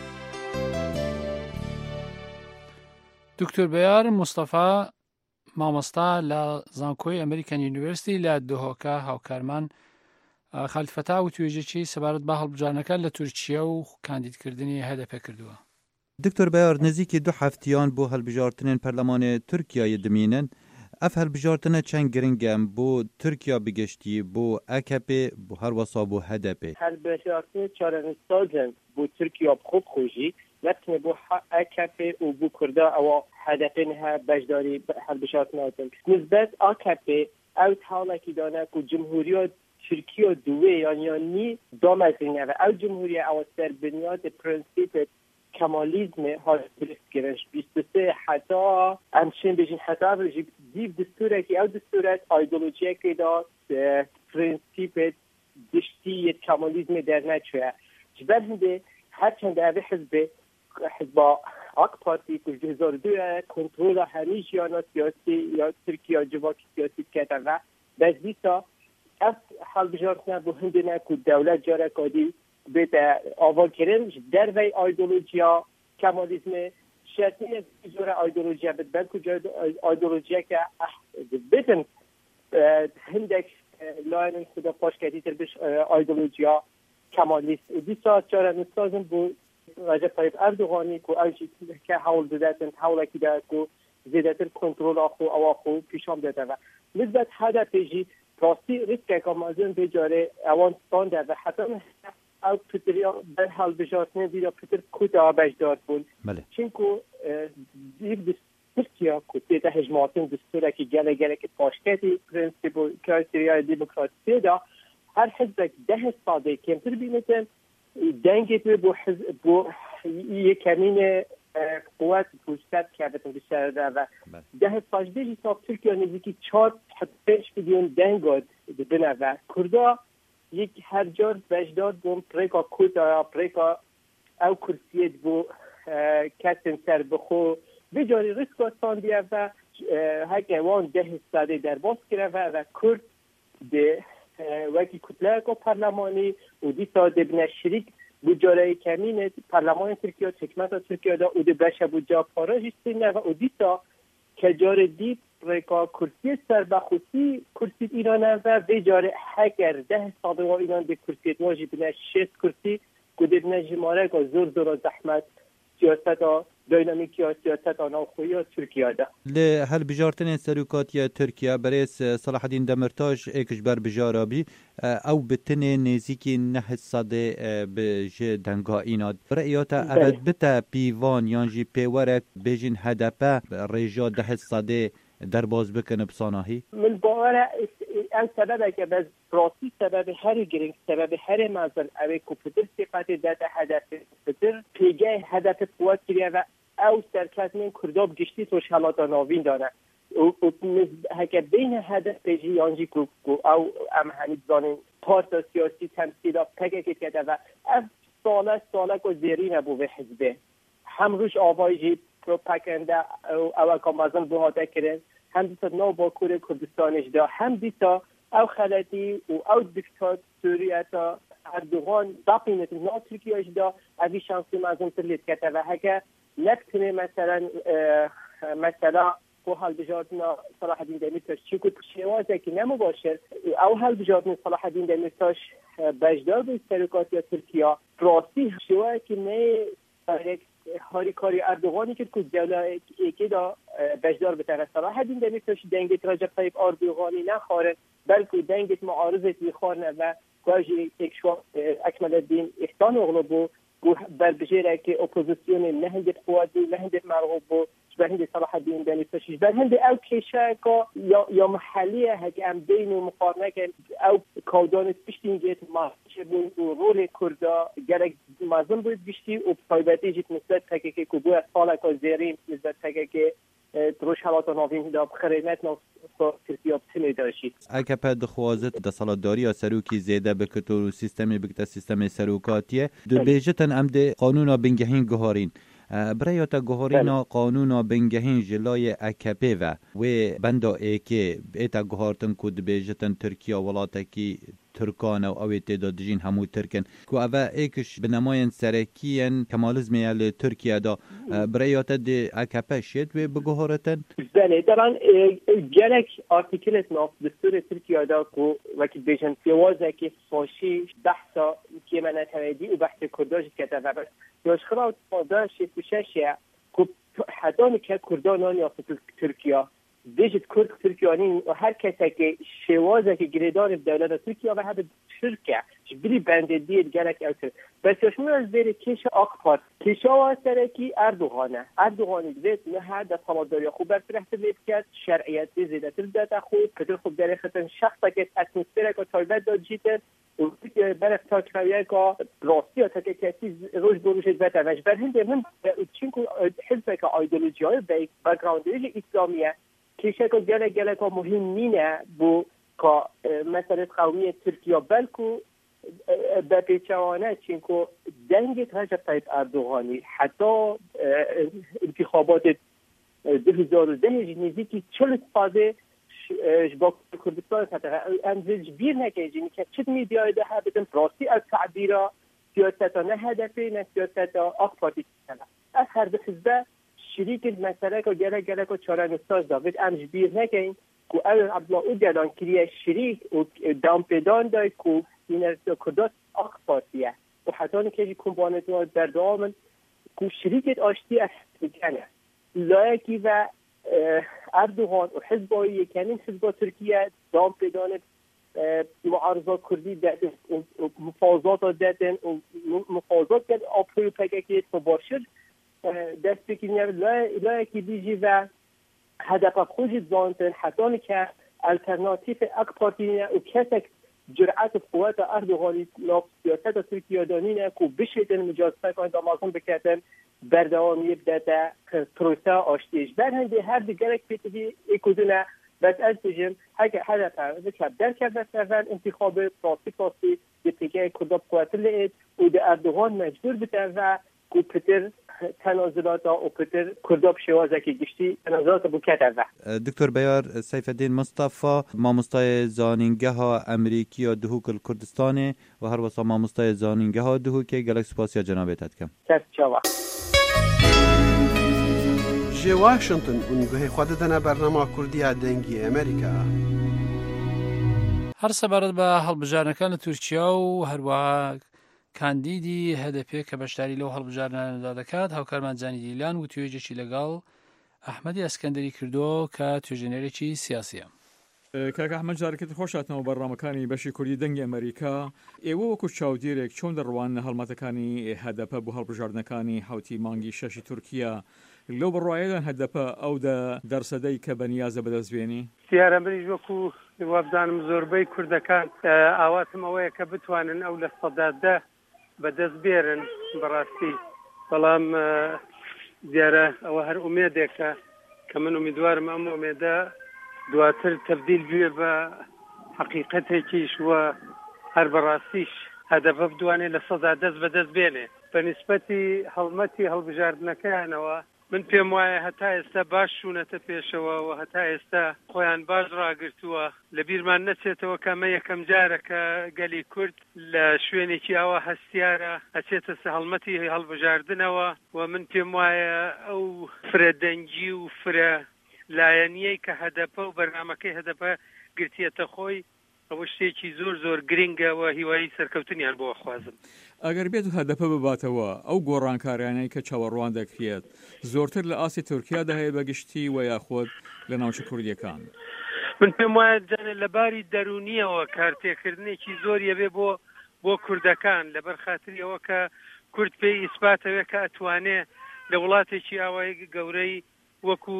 دکتۆر بەیار مستەفا مامۆستا لە زانکۆی ئەمریکان یونیڤرسیتی لە دۆهۆکە هاوکارمان خەلیفەتا و توێژێکی سەبارەت بە هەڵبژارنەکە لە تورکیا و کاندیدکردنی هەدەپێ کردووە. دکتۆر بەیار نزیکی دو هەفتیان بۆ هەڵبژارتنên پەرلەمانê Tirkiyeyê dimînin. Ev helbijartine çend giring em bû Tirkiya bigiştî bû E K P bû her wesa bû H D P. Helbijartine çarenîsazên bû Tirkiya bi xwe xwîjî netine bû E K P û bû Kurda ewa H D P niha beşdarî helbijartina din. Nisbet A K P ew halekî dane ku Cumhuriya Tirkiya duwê yan yanî damezîne ve ew Cumhuriya ewa ser binyadê prensîpê کمالیزم هاست گرش بیست و سه حتی همچنین بجین حتی بجید دیو دستوره که او دستوره ایدولوژیه که داد پرنسیپ دشتی کمالیزم در نچوه جبر هنده هرچند اوه حزب حزب آک پارتی که دو هزار و دو کنترول همه جیانا سیاسی یا ترکیه جواکی سیاسی کردن و بزدیسا از حال بجارتنا بو هنده نکو دولت جاره کادی به آوار کردن در وی ایدئولوژیا کمالیسم شرطی جور ایدئولوژیا بد بلکه جور ایدئولوژیا که بدن هندک لاین خدا پاش کردی تر بش ایدئولوژیا کمالیست دیسا چاره نستازم بو رجب طیب اردوغانی که اوجی که حول دادن حول کی داد که زیادتر کنترل آخو او آخو پیشام داده و نسبت هدف جی راستی ریسک کمازن به جاره اوان ستاندر و حتی او پتریا در حال بجاتنه دیرا پتر کدا بجدار بون چونکو دیو ترکیه که ده هجماتن دستوره که گله گله که پاشکتی پرنسیپ و کرایتریای دیموکراسی دا هر حزب ده ساده کمتر بینتن دنگی تو بو حزب بو یک کمین قوت پوشتت کردن بیشتر دا و ده ساجده حساب ترکیه نزدیکی چهار حتی پنج میلیون دنگاد بنا و کردا یک هر جار بجداد بوم پریکا کوتا پریکا او کرسیت بو کتن سر بخو بجاری ریسکا ساندیه و هک وان ده ساده در باز کرده و کرد ده وکی کتله که پرلمانی و دی ساده بنا شریک بجاره کمین پرلمان ترکیه حکمت ترکیه دا و ده بشه بجا پاراجی سینه و دی سا که جار دید ریکا کرسی سر بخوسی کرسی ایران و بجاره هگر ده ساده و ایران به کرسی واجی بنا شست کرسی کده بنا جماره که زور زور زحمت سیاست ها داینامیکی ها سیاست ها ناوخوی ها ترکیه ده لهل بجارتن سروکاتی ترکیه بریس صلاح الدین دمرتاج ایکش بر بجارابی او بتنه نزیکی نه ساده بجه دنگا ایناد رأیاتا اوید بتا پیوان یانجی پیورک بجین هدپه ریجا ده ساده در باز بکنه بساناهی من باوره این سببه که بز راستی سبب هر گرینگ سبب هر منظر اوی کپتر سیقات داده هدف پتر پیگه هدف قوت کریه و او سرکت من کرداب گشتی توش حالات ناوین دانه و هکه بین هدف پیجی یانجی که او ام هنید زانین پارت سیاسی تمثیل ها پگه که کرده و از ساله ساله که زیری نبو به حزبه هم روش آوای جی پروپاگاندا او او کامازن بوده کرد هم دیتا نو باکور کردستانش دا هم دیتا او خلطی و او دیکتاتوریتا اردوغان داپینت نو ترکیهش دا اوی شانسی مازن ترلیت کرده و هکه نکتنه مثلا مثلا بو هەڵبژاردنە صلاح الدین دەمیرتاش چیکو شێوازێکی نەمباشر ئەو هەڵبژاردنی صلاح الدین دەمیرتاش بەشدار بووی سەرۆکاتیە تورکیا ڕاستی شێوایەکی نێ هاریکاری ئەردوغانی کرد که دەوڵەتێکی دا بەشدار بتەنە صلاح الدین دەمیرتاش دەنگێت ڕەجەب طەیب ئەردوغانی نەخوارن بەلکو دەنگێت معارضێتی خوارنە و گواژی تێکشوا ئەکمەل الدین ئیحسان ئۆغڵو بوو بربژێرێکی ئۆپۆزیسیۆنی نە هەندێک قوواتی نە هەندێک مەرغوب بوو بە هەندێک صلاح الدین دەمیرتاشیش بە هەندێک ئەو کێشەیەکە یا محەلیە هەک ئەم بین و مقارنەکەن ئەو کاودانت پشتینگێت ماچێ بوون و ڕۆڵی کوردا گەرەک مەزن بوویت گشتی و تایبەتیجیت نسبەت تەکێکی کو بووە ساڵێکە زێرین نسبەت تەکێکی دروش هەڵاتە ناوین دا بخەرێنێت ناو تورکیا بتنێ داشیت ئەکەپە دخوازت دەسەڵاتداریە سەرۆکی زێدە بکەوە و سیستەمی بکتە سیستەمی سەرۆکاتیە دەبێژتن ئەم دێ قانونا بنگەهین گوهارین برایۆتە گوهارینا قانونا بنگەهین ژلای ئەکەپێ و وێ بەندا ئێکێ ئێتە گوهارتن کو دەبێژتن تورکیا وڵاتێکی ترکانە و ئەوێ تێدا دژین هەموو ترکن کو ئەvە ئێکش بنەمایەن سەرەکیەن کەمالیزمیە لە تورکیادا برایۆتە دێ ئەکەپە شێت وێ بگوهارەتن بله دەڕان گەلێک ئارتیکلت ناف دستوری تورکیادا کو وەکی بێژن پێوازێکی فاشی بەحسا کێمە نەتەوەیدی و بەحسی کورداژی کەتەڤە بەس یۆشخراو مادە شێت و شەشیە کو حەدانی کە کوردانان یا تورکیا دیجت کرد ترکیانی و هر کسی که شوازه که گریدان دولت ترکیه و هر شرکه بری بنده دید گلک اوتر بس یشمون از بری کش آقپار کشا و سرکی اردوغانه اردوغانی دوید نه هر در سماداری خوب برفرحت لید کرد شرعیت زیده تر داده خوب کتر خوب در خطن شخصا که اتمسفره که تایبت داد جیتن و برف تا کریه که راستی ها تا که کسی روش بروشت بده وش بر هنده من چینکو حزبه که ایدئولوژی های بکگراندیج اسلامیه کیشه که گله گله که مهم نینه بو که مثلا قومی ترکیه بلکو به پیچوانه چین که دنگ رجب طیب اردوغانی حتی انتخابات دو هزار و ده نزدیکی چل ساده با کردستان امزج بیر نکه جینی که چه میدیای ده ها بدن راستی از تعبیره سیاستا نه هدفی نه سیاستا آقپارتی کنه از هر دو حزبه شریک مسئله که گله گله که چاره نستاز داوید امج بیر نکین که اول عبدالله او دیدان کریه شریک و دام پیدان دای که این ارسا کرداست آق پارتیه و حتی نکیجی کمبانتوان در دوامن که شریکت آشتی افریکنه لایکی و اردوغان و حزبایی یکنین حزبا ترکیه دام پیدان معارضات کردی دادن و مفاوضات دادن و مفاوضات دادن آپوی پگکیت مباشر دست بکنیم لایکی بیجی و هدف خوشی زانتن حتی که الترناتیف اک پارتینه و کسک جرأت قوات اردوغانی ناف سیاست ترکیه دانینه که بشیدن مجازفه کنند آمازون بکردن بردوامی بدده پروسه آشتیش بر هنده هر دیگرک پیتوی اکودونه بس از بجم هکه هدف هم در کرده سرون انتخاب راستی راستی به پیگه کرداب قوات لید و ده اردوغان مجبور بده و که پتر تنازلات و پتر کرداب شوازه که گشتی تنازلات بو کده و دکتر بیار سیف الدین مصطفى مامۆستای زانینگەها ئەمریکی دهوک کوردستانی و هەر وەسا مامۆستای زانینگەها دهوکێ گەلک سوپاسیا جەنابێتت کەم کەس چاوە جێ واشنگتن ئونگوهەی خوا دەدەنە بەرنامە کوردیا دەنگی ئەمریکا هەر سەبارەت بە هەڵبژارنەکان لە تورکیا و هەروەها کاندیدی هەدەپێ کە بەشداری لەو هەڵبژارنانەدا دەکات هاوکارمان جانی دیلان و توێژێکی لەگەڵ ئەحمەدی ئەسکەندەری کردو کە توێژێنەرێکی سیاسیە. کاک ئەحمەد جارێکت خۆشاتنەوە بەڕامەکانی بەشی کوردی دەنگی ئەمریکا ئێوە وەکو چاودێرێک چۆن دەڕوانە هەڵمەتەکانی هەدەپە بۆ هەڵبژاردنەکانی حوتی مانگی شەشی تورکیا لەو بڕواایەدان هەدەپە ئەو دەرسەدەی کە بەنیازە بەدەستبێنی سیارە مریژ وەکو وابزانم زۆربەی کوردەکان ئاواتم ئەوەیە کە بتوانن ئەو لە سەدادە بەدەست بێرن بەڕاستی بەڵام دیارە ئەوە هەر ئومێدێکە کە من ئومیدوارم ئەم ئومێدە دواتر تبدیل بوێ بە حەقیقەتێکیش وە هەر بەڕاستیش هەدەفە بدوانێت لە سەدا دەست بەدەست بێنێ بە نیسبەتی هەڵمەتی هەڵبژاردنەکەیانەوە من پێم وایە هەتا ئێستا باش شوونەتە پێشەوە و هەتا ئێستا خۆیان باش ڕاگرتووە لە بیرمان نەچێتەوە کەمە یەکەم جارەکە گەلی کورد لە شوێنێکی ئەوە هەستیارە ئەچێتە سە هەڵمەتی هەڵبژاردنەوە و من پێم وایە ئەو فرە دەنگی و فرە لایەنیەی کە هەدەپە و بەرنامەکەی هەدەپە گرتیەتە خۆی ئەوە شتێکی زۆر زۆر گرنگەوە هیوایی سەرکەوتنیان بۆ خوازم. ئەگەر بێت و هەدەپە بباتەوە ئەو گۆڕانکاریانەی کە چاوەڕوان دەکرێت زۆرتر لە ئاسی تورکیادا هەیە بەگشتی و یاخۆت لە ناوچە کوردیەکان. من پێم وایە لەباری دەرونیەوە کارتێکردنێکی زۆر یەبێ بۆ بۆ کوردەکان لەبەر خاتری ئەوە کە کورد پێی ئیسباتەوێ کە ئەتوانێ لە وڵاتێکی ئاوای گەورەی وەکو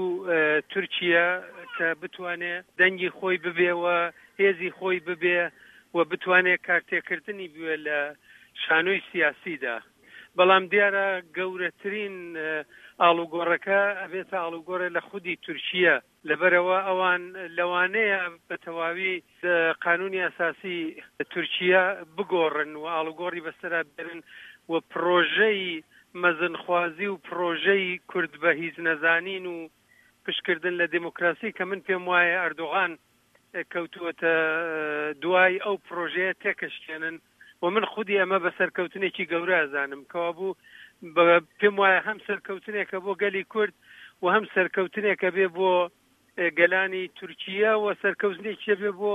تورکیا کە بتوانێ دەنگی خۆی ببێەوە هێزی خۆی ببێ و بتوانێت کارتێکردنی بوێ لە شانۆی سیاسیدا. بەڵام دیارە گەورەترین ئاڵوگۆڕەکە ئەبێتە ئاڵوگۆڕە لە خودی تورکیە لەبەرەوە ئەوان لەوانەیە بە تەواوی قانونی ئەساسی تورکیا بگۆڕن و ئاڵوگۆڕی بەسەرا بێرن و پرۆژەی مەزنخوازی و پرۆژەی کورد بە هیچ نەزانین و پشکردن لە دموکراسی کە من پێم وایە ئەردوغان کەوتووەتە دوای ئەو پرۆژەیە تێکەشکێنن و من خودی ئەمە بە سەرکەوتنێکی گەورە ئەزانم کەوا بوو پێم وایە هەم سەرکەوتنێکە بۆ گەلی کورد و هەم سەرکەوتنێکە بێ بۆ گەلانی تورکیا و سەرکەوتنێکی بێ بۆ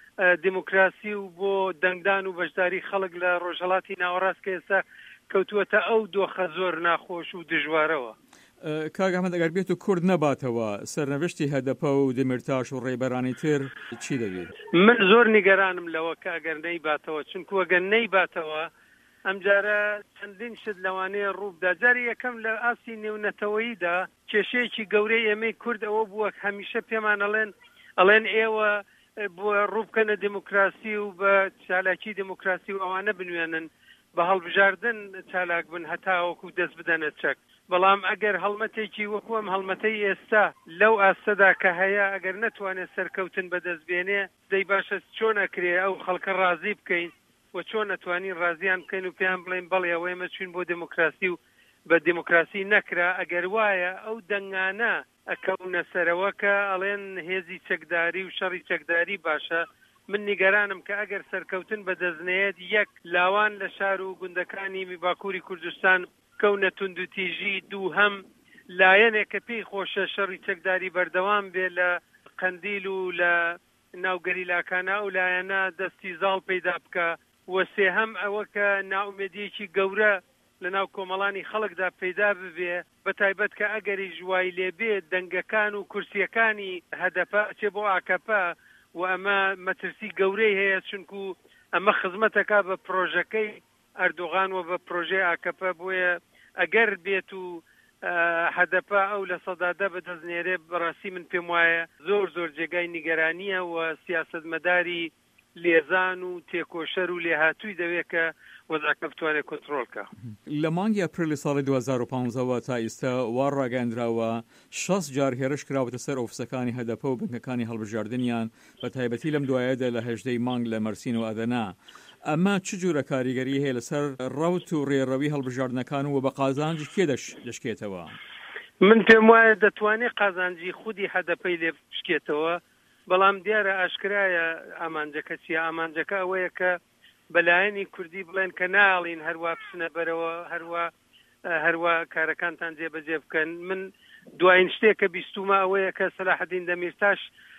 دموکراسی و بۆ دەنگدان و بەشداری خەڵک لە ڕۆژهەڵاتی ناوەڕاست کە ئێستا کەوتووەتە ئەو دۆخە زۆر ناخۆش و دژوارەوە. کاک ئەحمەد ئەگەر بێت و کورد نەباتەوە سەرنەوشتی هەدەپە و دمرتاش و ڕێبەرانی تر چی دەبێت؟ من زۆر نیگەرانم لەوە کە ئەگەر نەیباتەوە چونکە ئەگەر نەیباتەوە ئەم جارە چەندین شت لەوانەیە ڕووبدا. جاری یەکەم لە ئاسی نێونەتەوەییدا کێشەیەکی گەورەی ئێمەی کورد ئەوە بووە هەمیشە پێمان ئەڵێن ئەڵێن ئێوە بۆ ڕووبکەنە دموکراسی و بە چالاکی دموکراسی و ئەوانە بنوێنن بە هەڵبژاردن چالاک بن هەتاوەکو دەست بدەنە چەک. بەڵام ئەگەر هەڵمەتێکی وەکوم هەڵمەتەی ئێستا لەو ئاستەدا کە هەیە ئەگەر نەتوانێت سەرکەوتن بەدەستبێنێ دەی باشە چۆن ئەکرێ ئەو خەڵکە ڕازی بکەین و چۆن نەتوانین ڕازیان بکەین و پێیان بڵێن بەڵێ ئەوە ئێمە چوین بۆ دموکراسی و بە دموکراسی نەکرا. ئەگەر وایە ئەو دەنگانە ئەکەونە سەرەوە کە ئەڵێن هێزی چەکداری و شەڕی چەکداری باشە. من نیگەرانم کە ئەگەر سەرکەوتن بەدەستنێت یەک لاوان لە شار و گوندەکانی باکووری کوردستان کەونە تونند و تیژی، دوو هەم لایەنێک کە پێی خۆشە شەڕی چەکداری بەردەوام بێ لە قەندیل و لە ناوگەریلاکانە و لایەنە دەستی زاڵ پەیدا بکە و سێ هەم ئەوە کە ناومێدیەکی گەورە لە ناو کۆمەڵانی خەڵکدا پەیدا ببێ بە تایبەت کە ئەگەری ژوای لێبێت دەنگەکان و کورسیەکانی هەدەپە چێ بۆ ئاکەپە و ئەمە مەترسی گەورەی هەیە چونکو ئەمە خزمەتەکە بە پرۆژەکەی ئەردوغان و بە پرۆژێ ئاکەپە بۆیە ئەگەر بێت و هەدەپە ئەو لە سەدادە بەدەستنێرێ بەڕاستی من پێم وایە زۆر زۆر جێگای نیگەرانیە و سیاسەتمەداری لێزان و تێکۆشەر و لێهاتووی دەوێت کە وەزعەکە بتوانێت کۆنتڕۆڵکە. لە مانگی ئەپریلی ساڵی دوو هەزار و پانزدەوە تا ئێستا وا ڕاگەاندراوە شەست جار هێرش کراوەتە سەر ئۆفسەکانی هەدەپە و بنکەکانی هەڵبژاردنیان بە تایبەتی لەم دوایەدا لە هەژدەی مانگ لە مەرسین و ئەدەنا. ئەمە چ جوورە کاریگەری هەیە لەسەر ڕەوت و ڕێڕەوی هەڵبژاردنەکان و بە قازانجی کێ دەشکێتەوە؟ من پێم وایە دەتوانێت قازانجی خودی هەدەپەی لێ بشکێتەوە، بەڵام دیارە ئاشکرایە ئامانجەکە چیە؟ ئامانجەکە ئەوەیە کە بەلایەنی کوردی بڵێن کە ناڵین هەروە بچنە بەرەوە هەروە هەروە کارەکانتان جێبەجێ بکەن. من دوایین شتێک کە بیستومە ئەوەیە کە سەلاحەدین دەمیرتاش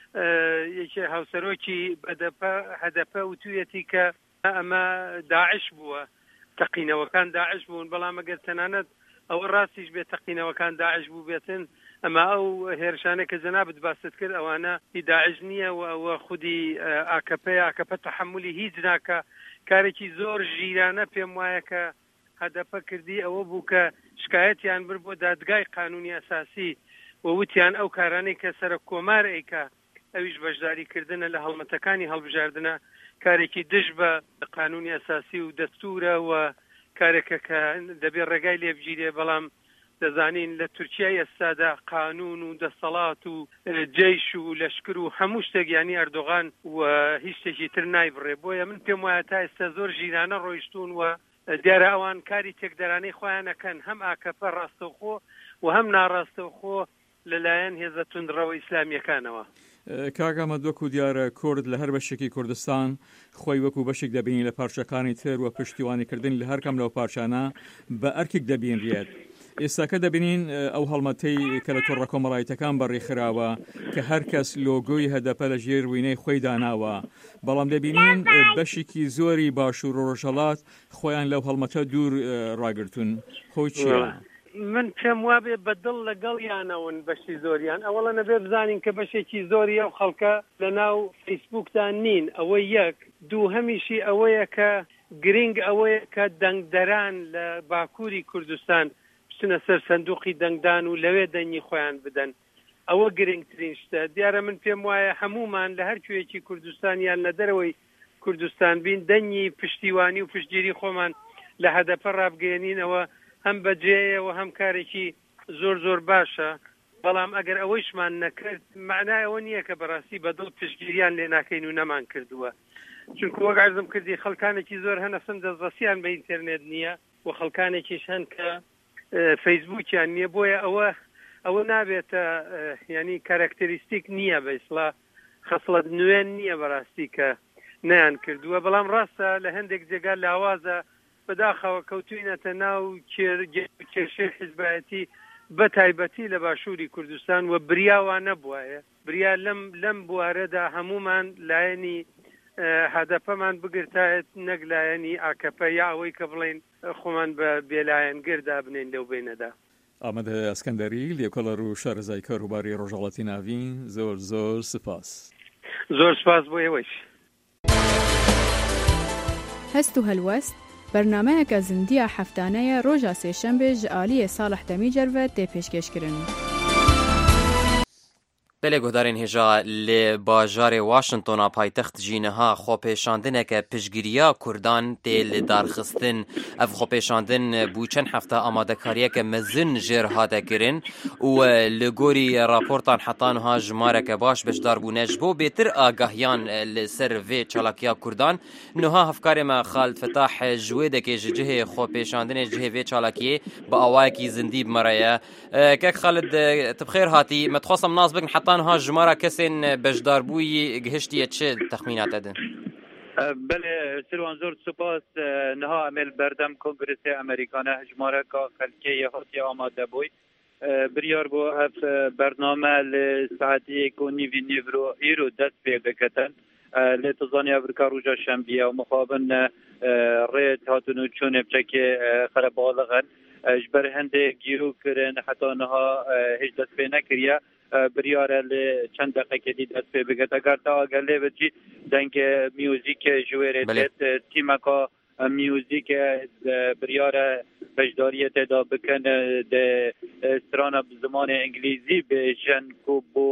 یەکێ هاوسەرۆکی بەدەپە هەدەپە وتوویەتی کە ئەمە داعش بووە، تەقینەوەکان داعش بوون، بەڵام ئەگەر تەنانەت ئەوە ڕاستیش بێت تەقینەوەکان داعش بوو بێتن ئەمە ئەو هێرشانێک کە جەنابەت باست کرد ئەوانە هی داعش نییە و ئەوە خودی ئاکەپەیە. ئاکەپە تەحەمولی هیچ ناکە. کارێکی زۆر ژیرانە پێم وایە کە هەدەپە کردی ئەوە بوو کە شکایەتیان بر بۆ دادگای قانونی ئەساسی و وتیان ئەو کارانەی کە سەرە کۆمار ئەیکا ئەویش بەشداریکردنە لە هەڵمەتەکانی هەڵبژاردنە کارێکی دژ بە قانونی ئەساسی و دەستورە و کارێکە کە دەبێت ڕێگای لێ بگیرێ. بەڵام دەزانین لە تورکیای ئێستادا قانون و دەسەڵات و جێیش و لەشکر و هەموو شتێکیانی ئەردوغان و هیچ شتێکی تر نایبڕێ. بۆیە من پێم وایە تا ئێستا زۆر ژیرانە ڕۆیشتون و دیارە ئەوان کاری تێکدەرانەی خۆیانەکەن هەم ئاکەپە ڕاستەوخۆ و هەم ناڕاستەوخۆ لەلایەن هێزە توندڕەوە ئیسلامیەکانەوە. کاک ئەحمەد وەکو دیارە کورد لە هەر بەشێکی کوردستان خۆی وەکو بەشێک دەبینی لە پارچەکانی تر و پشتیوانیکردن لە هەر کەم لەو پارچانە بە ئەرکێک دەبینرێت. ئێستاکە دەبینین ئەو هەڵمەتەی کە لە تۆڕە کۆمەڵایەتەکان بەڕێخراوە کە هەر کەس لۆگۆی هەدەپە لە ژێر وینەی خۆی داناوە، بەڵام دەبینین بەشێکی زۆری باشوور و ڕۆژهەڵات خۆیان لەو هەڵمەتە دوور ڕاگرتوون. خۆی چییە؟ من پێم وابێ بەدڵ لەگەڵ یانەون بەشی زۆریان ئەوەڵە نەبێ بزانین کە بەشێکی زۆری ئەو خەڵکە لە ناو فەیسبووکتان نین. ئەوە یەک. دوو هەمیشی ئەوەیە کە گرنگ ئەوەیە کە دەنگدەران لە باکووری کوردستان بچنە سەر سندوقی دەنگدان و لەوێ دەنگی خۆیان بدەن. ئەوە گرنگترین شتە. دیارە من پێم وایە هەمومان لە هەر کوێیەکی کوردستان یان لە دەرەوەی کوردستان بین دەنگی پشتیوانی و پشتگیری خۆمان لە هەدەپە ڕابگەێنینەوە هەم بەجێیەوە هەم کارێکی زۆر زۆر باشە. بەڵام ئەگەر ئەوەیشمان نەکرد معنای ئەوە نییە کە بەڕاستی بەدڵ پشتگیریان لێ ناکەین و نەمان کردووە. چونکە وەک عەرزم کردی خەڵکانێکی زۆر هەن ئەسڵ دەسترسیان بە ئینتەرنێت نییە و خەڵکانێکیش هەن کە فەیسبووکیان نییە. بۆیە ئەوە ئەوە نابێتە ینی کارکتەریستیک نییە بە ئیسڵا خەسڵەت نوێن نییە بەڕاستی کە نەیان کردووە. بەڵام ڕاستە لە هەندێک جێگا لاوازە بەداخەوە کەوتوینەتە ناو کێشەی حیزبایەتی بە تایبەتی لە باشووری کوردستان و بریاوان نەبووایە. بریا لەم لەم بوارەدا هەمومان لایەنی هەدەپەمان بگرتایەت نەک لایەنی ئاکەپە یا ئەوەی کە بڵێن خۆمان بە بێلایەنگردا بنێن لەو بینەدا. ئامادە ئەسکەندەری لێکۆڵەر و شارەزای کاروباری ڕۆژهەڵاتی ناوین زۆر زۆر سپاس. زۆر سپاس بۆ ئێوەش. هەست و هەلوەست بەرنامەیەکە زندیە هەفتانەیە ڕۆژە سێشەمبێ ji aliyê Salih Demîcer tê pêşkêşkirin. Belê guhdarên hêja lê bajarê Washingtona paytext jî niha xwepêşandineke piştgiriya Kurdan tê li darxistin. Ev xwepêşandin bû çend hefta amadekariyeke mezin jêr hate kirin û li gorî raportan heta niha jimareke baş beşdar bûne ji bo bêtir agahiyan li ser vê çalakiya Kurdan. Niha hevkarê me Xalid Fetah ji wê dekê ji cihê xwepêşandinê cihê vê çalakiyê bi awayekî zindî bimere. Kek Xalid tu bi xêr hatî. Me dixwasam nas bikin heta ها جمارا کسین بجدار بوی گهشتیه چه تخمینات دادن؟ بله سروان زور سپاس نها عمل بردم کنگرس امریکانه جمارا که خلقه یهاتی آماده بوی بریار بو هف برنامه لساعتی کنی و نیورو ایرو دست پیدا کتن لتزانی افریقا روژا شنبیه و مخابن رید هاتونو چون بچه خربالغن جبر هنده گیرو کرن حتی نها هیچ دست پیدا نکریه بریاره ل چند دقیقه دی دست پی بگت اگر تا اگله بچی دنگ میوزیک جویره دت تیمکا میوزیک بریاره بجداریت دا بکن ده استرانا زمان انگلیزی به جن کو بو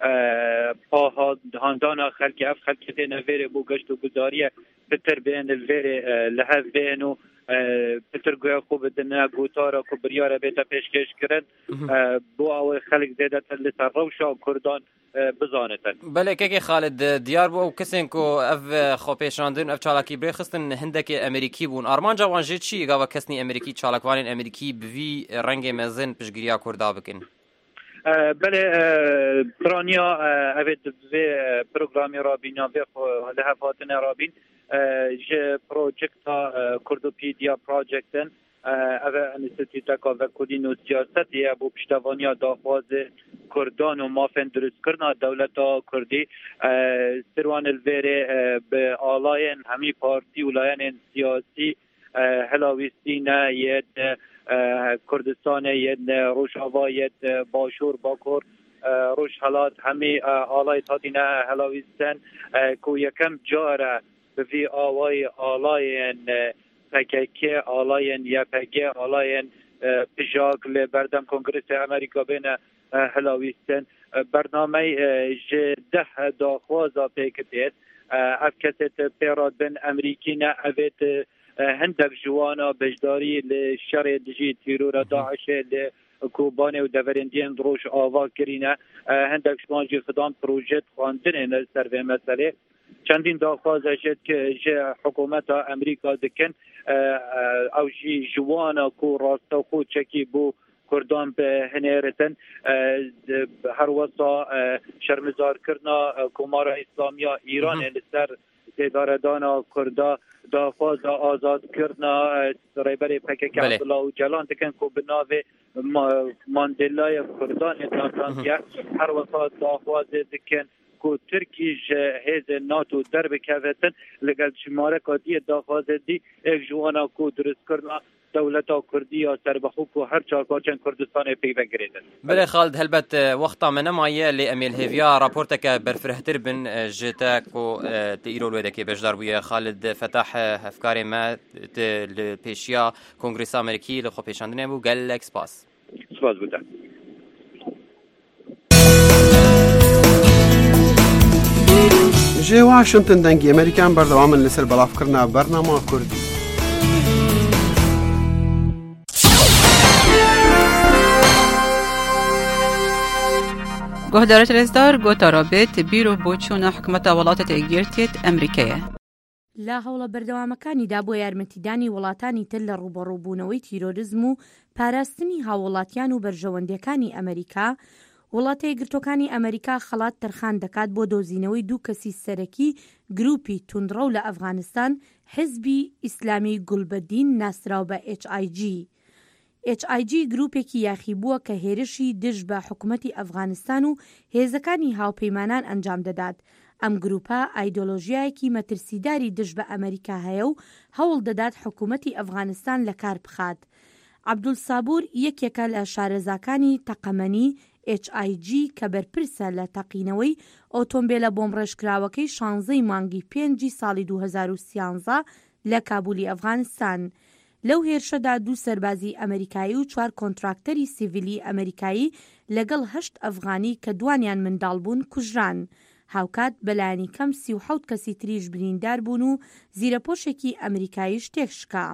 پاها هاندانا خلقی اف خلقی ده نویره بو گشت و گزاریه پتر بین الویره لحف بینو پتر گویا خوب دنیا گوتارا کو بریاره بیتا پیشکش کرن بو او خلق زیده تل سر روشا کردان بزانتن. بله که خالد دیار بو کسین کو اف خو پیشاندن اف چالاکی بری خستن هندک امریکی بون ارمان جوان جی چی گاوا کسنی امریکی چالاکوان امریکی بوی رنگ مزن پشگیریا کردا بکن. بله پرانیا اوید به پروگرامی رابینا به لحفاتن رابین جه پروژکتا کردوپیدیا پروژکتن اوه انستیتوتا که کدین و سیاستی ابو پشتوانیا داخواز کردان و مافن درست کرنا دولتا کردی سروان الویره به آلاین همی پارتی و لاین سیاسی هلاویستین ید کردستان ید روشاوا ید باشور باکور روش حالات همی آلای تاتین هلاویستن که یکم جاره به آوای آلاین پککه آلاین یا پکه آلاین پژاک لبردم کنگرس امریکا بین هلاویستن برنامه جده داخوازا پیکتید اف کست پیراد بین امریکی نه اوید هندک جوانا بجداری لشر دجی تیرور داعش لکوبان و دورندین دروش آوا کرینه هندک شمانجی خدام پروژت خواندن سر به مسئله چندین داخواز شد که حکومت امریکا دکن او جی جوانا کو راستا خود چکی بو کردان به هنرتن هر وسا شرمزار کرنا کمار اسلامیا ایران لسر تداردانا کردا دافاز آزاد کردنا ریبر پکک عبدالله و جلان تکن کو بناوه ماندلای کردان ناتانیا هر وقت دافاز دکن کو ترکیش هیز ناتو در بکوتن لگل شماره کادی دافاز دی ایک جوانا کو درست کرنا دولتا کردی یا سربخوک و هر چارپاچن کردستان پیوه گریدن. بله خالد هلبت وقتا من مایه لی امیل هیویا راپورتک برفرهتر بن جتا کو تیرول ویده که بجدار بویه خالد فتح افکار ما لپیشیا کنگریس امریکی لخو پیشاندنه بو گل لک سپاس. سپاس بوده. جه واشنطن دنگی امریکان بردوامن لسر بلاف کرنا برنامه کردی. گهدارت رزدار گوتا رابط بیرو بۆچوونە حکومەتە وڵاتە تێگیرتێت ئەمریکایە. لا هەوڵە بەردەوامەکانیدا بۆ یارمەتیدانی وڵاتانی تر لە ڕوبەڕووبوونەوەی تیرۆریزم و پاراستنی هاوڵاتیان و بەرژەوەندەکانی ئەمریکا، وڵاتە یەکگرتوەکانی ئەمریکا خەڵات تەرخان دەکات بۆ دۆزینەوەی دوو کەسی سەرەکی گروپی توندڕە لە ئەفغانستان، حزبی ئیسلامی گولبەدین ناسراو بە ئێچ ئای جی. ئێچ ئای جی گروپێکی یاخی بووە کە هێرشی دژ بە حکوومەتی ئەفغانستان و هێزەکانی هاوپەیمانان ئەنجام دەدات. ئەم گروپە ئایدۆلۆژیایەکی مەترسیداری دژ بە ئەمریکا هەیە و هەوڵ دەدات حکوومەتی ئەفغانستان لە کار بخات. عەبدولسابوور یەکێکە لە شارەزاکانی تەقەمەنی ئێچ ئای جی کە بەرپرسە لە تەقینەوەی ئۆتۆمبیلە بۆمڕێژکراوەکەی شانزەی مانگی پێنجی ساڵی دوو هەزار و سیانزە لە کابولی ئەفغانستان. لەو هێرشەدا دوو سەربازی ئەمریکایی و چوار کۆنتراکتەری سیڤیلی ئەمریکایی لەگەڵ هەشت ئەفغانی کە دوانیان منداڵ بوون کوژران. هاوکات بەلایانی کەم سی و حەوت کەسی تریش بریندار بوون و زیرەپۆشێکی ئەمریکاییش تێکشکا.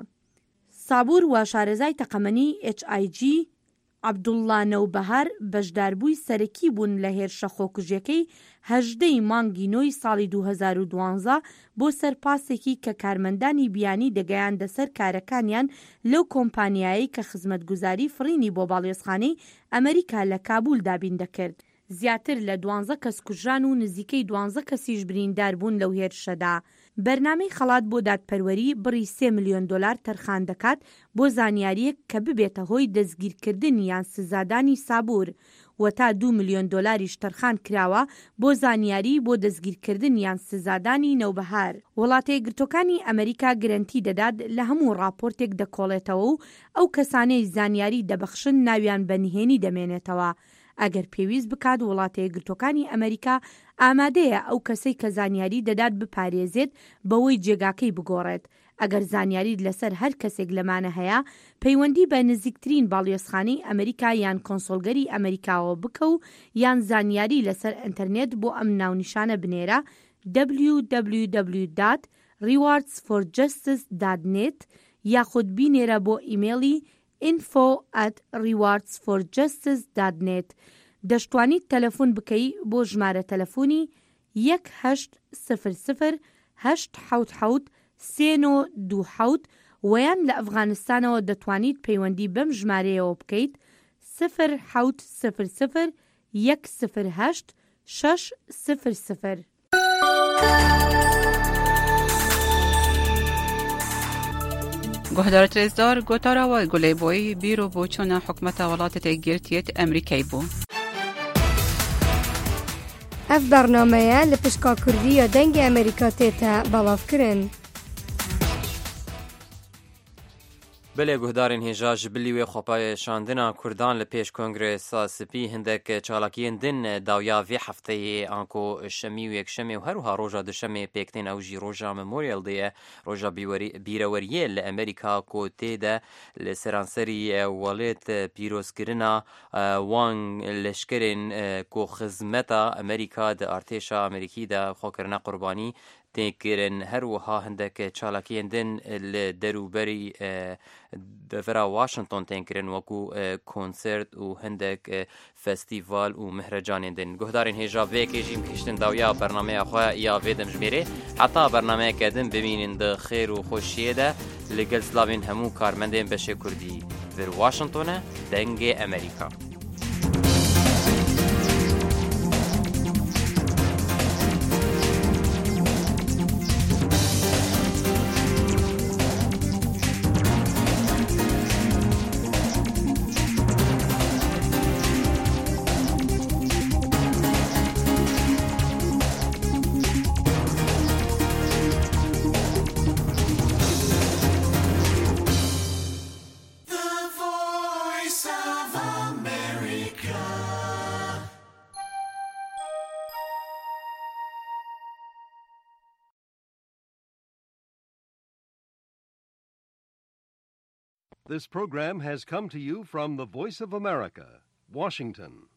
سابوور وا شارەزای تەقەمەنی ئێچ ئای جی عەبدوڵڵا نەوبەهار بەشداربووی سەرەکی بوون لە هێرشە خۆکوژیەکەی هەژدەی مانگی نۆی ساڵی دوو هەزار و دوانزە بۆ سەرپاسێکی کە کارمەندانی بیانی دەگەیاندە سەر کارەکانیان لەو کۆمپانیایی کە خزمەتگوزاری فڕینی بۆ باڵێۆزخانەی ئەمریکا لە کابول دابین دەکرد. زیاتر لە دوانزە کەس کوژران و نزیکەی دوانزە کەسیش بریندار بوون لەو هێرشەدا. بەرنامەی خەڵات بۆ دادپەروەری بڕی سێ ملیۆن دۆلار تەرخان دەکات بۆ زانیاریەک کە ببێتە هۆی دەستگیرکردن یان سزادانی سابوور و تا دوو ملیۆن دۆلاریش تەرخان کراوە بۆ زانیاری بۆ دەستگیرکردن یان سزادانی نەوبەهار. وڵاتە یەکگرتوەکانی ئەمریکا گرنتی دەدات لە هەموو ڕاپۆرتێک دەکۆڵێتەوە و ئەو کەسانەی زانیاری دەبەخشن ناویان بەنهێنی دەمێنێتەوە. ئەگەر پێویست بکات وڵاتە یەکگرتوەکانی ئەمریکا ئامادەیە ئەو کەسەی کە زانیاری دەدات بپارێزێت بەوەی جێگاکەی بگۆڕێت. ئەگەر زانیاریت لەسەر هەر کەسێک لەمانە هەیە پەیوەندی بە نزیکترین باڵیۆزخانەی ئەمریکا یان کۆنسۆلگەری ئەمریکاوە بکە و یان زانیاری لەسەر ئینتەرنێت بۆ ئەم ناونیشانە بنێرە دبلیو دبلیو دبلیو دات ریواردز فۆر جەستس دات نێت یاخود بینێرە بۆ ئیمێلی info at rewards for justice dot net. دەشتوانیت تەلەفۆن بکەی بۆ ژمارە تەلەفۆنی یەک هەشت سفر سفر هەشت حەوت حەوت سێ نۆ دوو حەوت ویان لە ئەفغانستانەوە دەتوانیت پەیوەندی بەم ژمارەیەوە بکەیت سفر حەوت سفر سفر یەک سفر هەشت شەش سفر سفر. گهدارت رزدار گوتارا و گلی بوی بیرو بۆچوونە حکومەتە وڵاتە تێگیرتێت ئەمریکای بوو. ئەف بەرنامەیە لە پشکا کوردیە دەنگی ئەمریکا تێتە بەڵاوکردن. بله گهدارین هێژا ji bilî wê xwepêşandina Kurdan li pêş Kongresa Spî hindek çalakiyên din dawiya vê hefteyê an ku şemî û yekşemê û her wiha roja duşemê pêktên ew jî roja Memorial Day ye roja bîraweriyê li Amerîka ku tê de li seranserî welêt pîrozkirina wan leşkerên ku xizmeta Amerîka di artêşa Amerîkî de xwekirina qurbanî تێکردن هەروەها هەندێک چالاکیان دن لە دەروبەری دەڤرا واشنگتۆن تێنکردن وەکو کۆنسرت و هەندێک فەستیڤال و مهرەجانێن دن گوهدارین هێژا vêkêjî kiştin dawiya bername xwe ya vê dimjmêrê heta bernameyeke din bibînin di xêr û xweşiyê de li gel slavên hemû karmendên beşê Kurdî vir Washingtonê dengê Amerîka. This program has come to you from the Voice of America, Washington.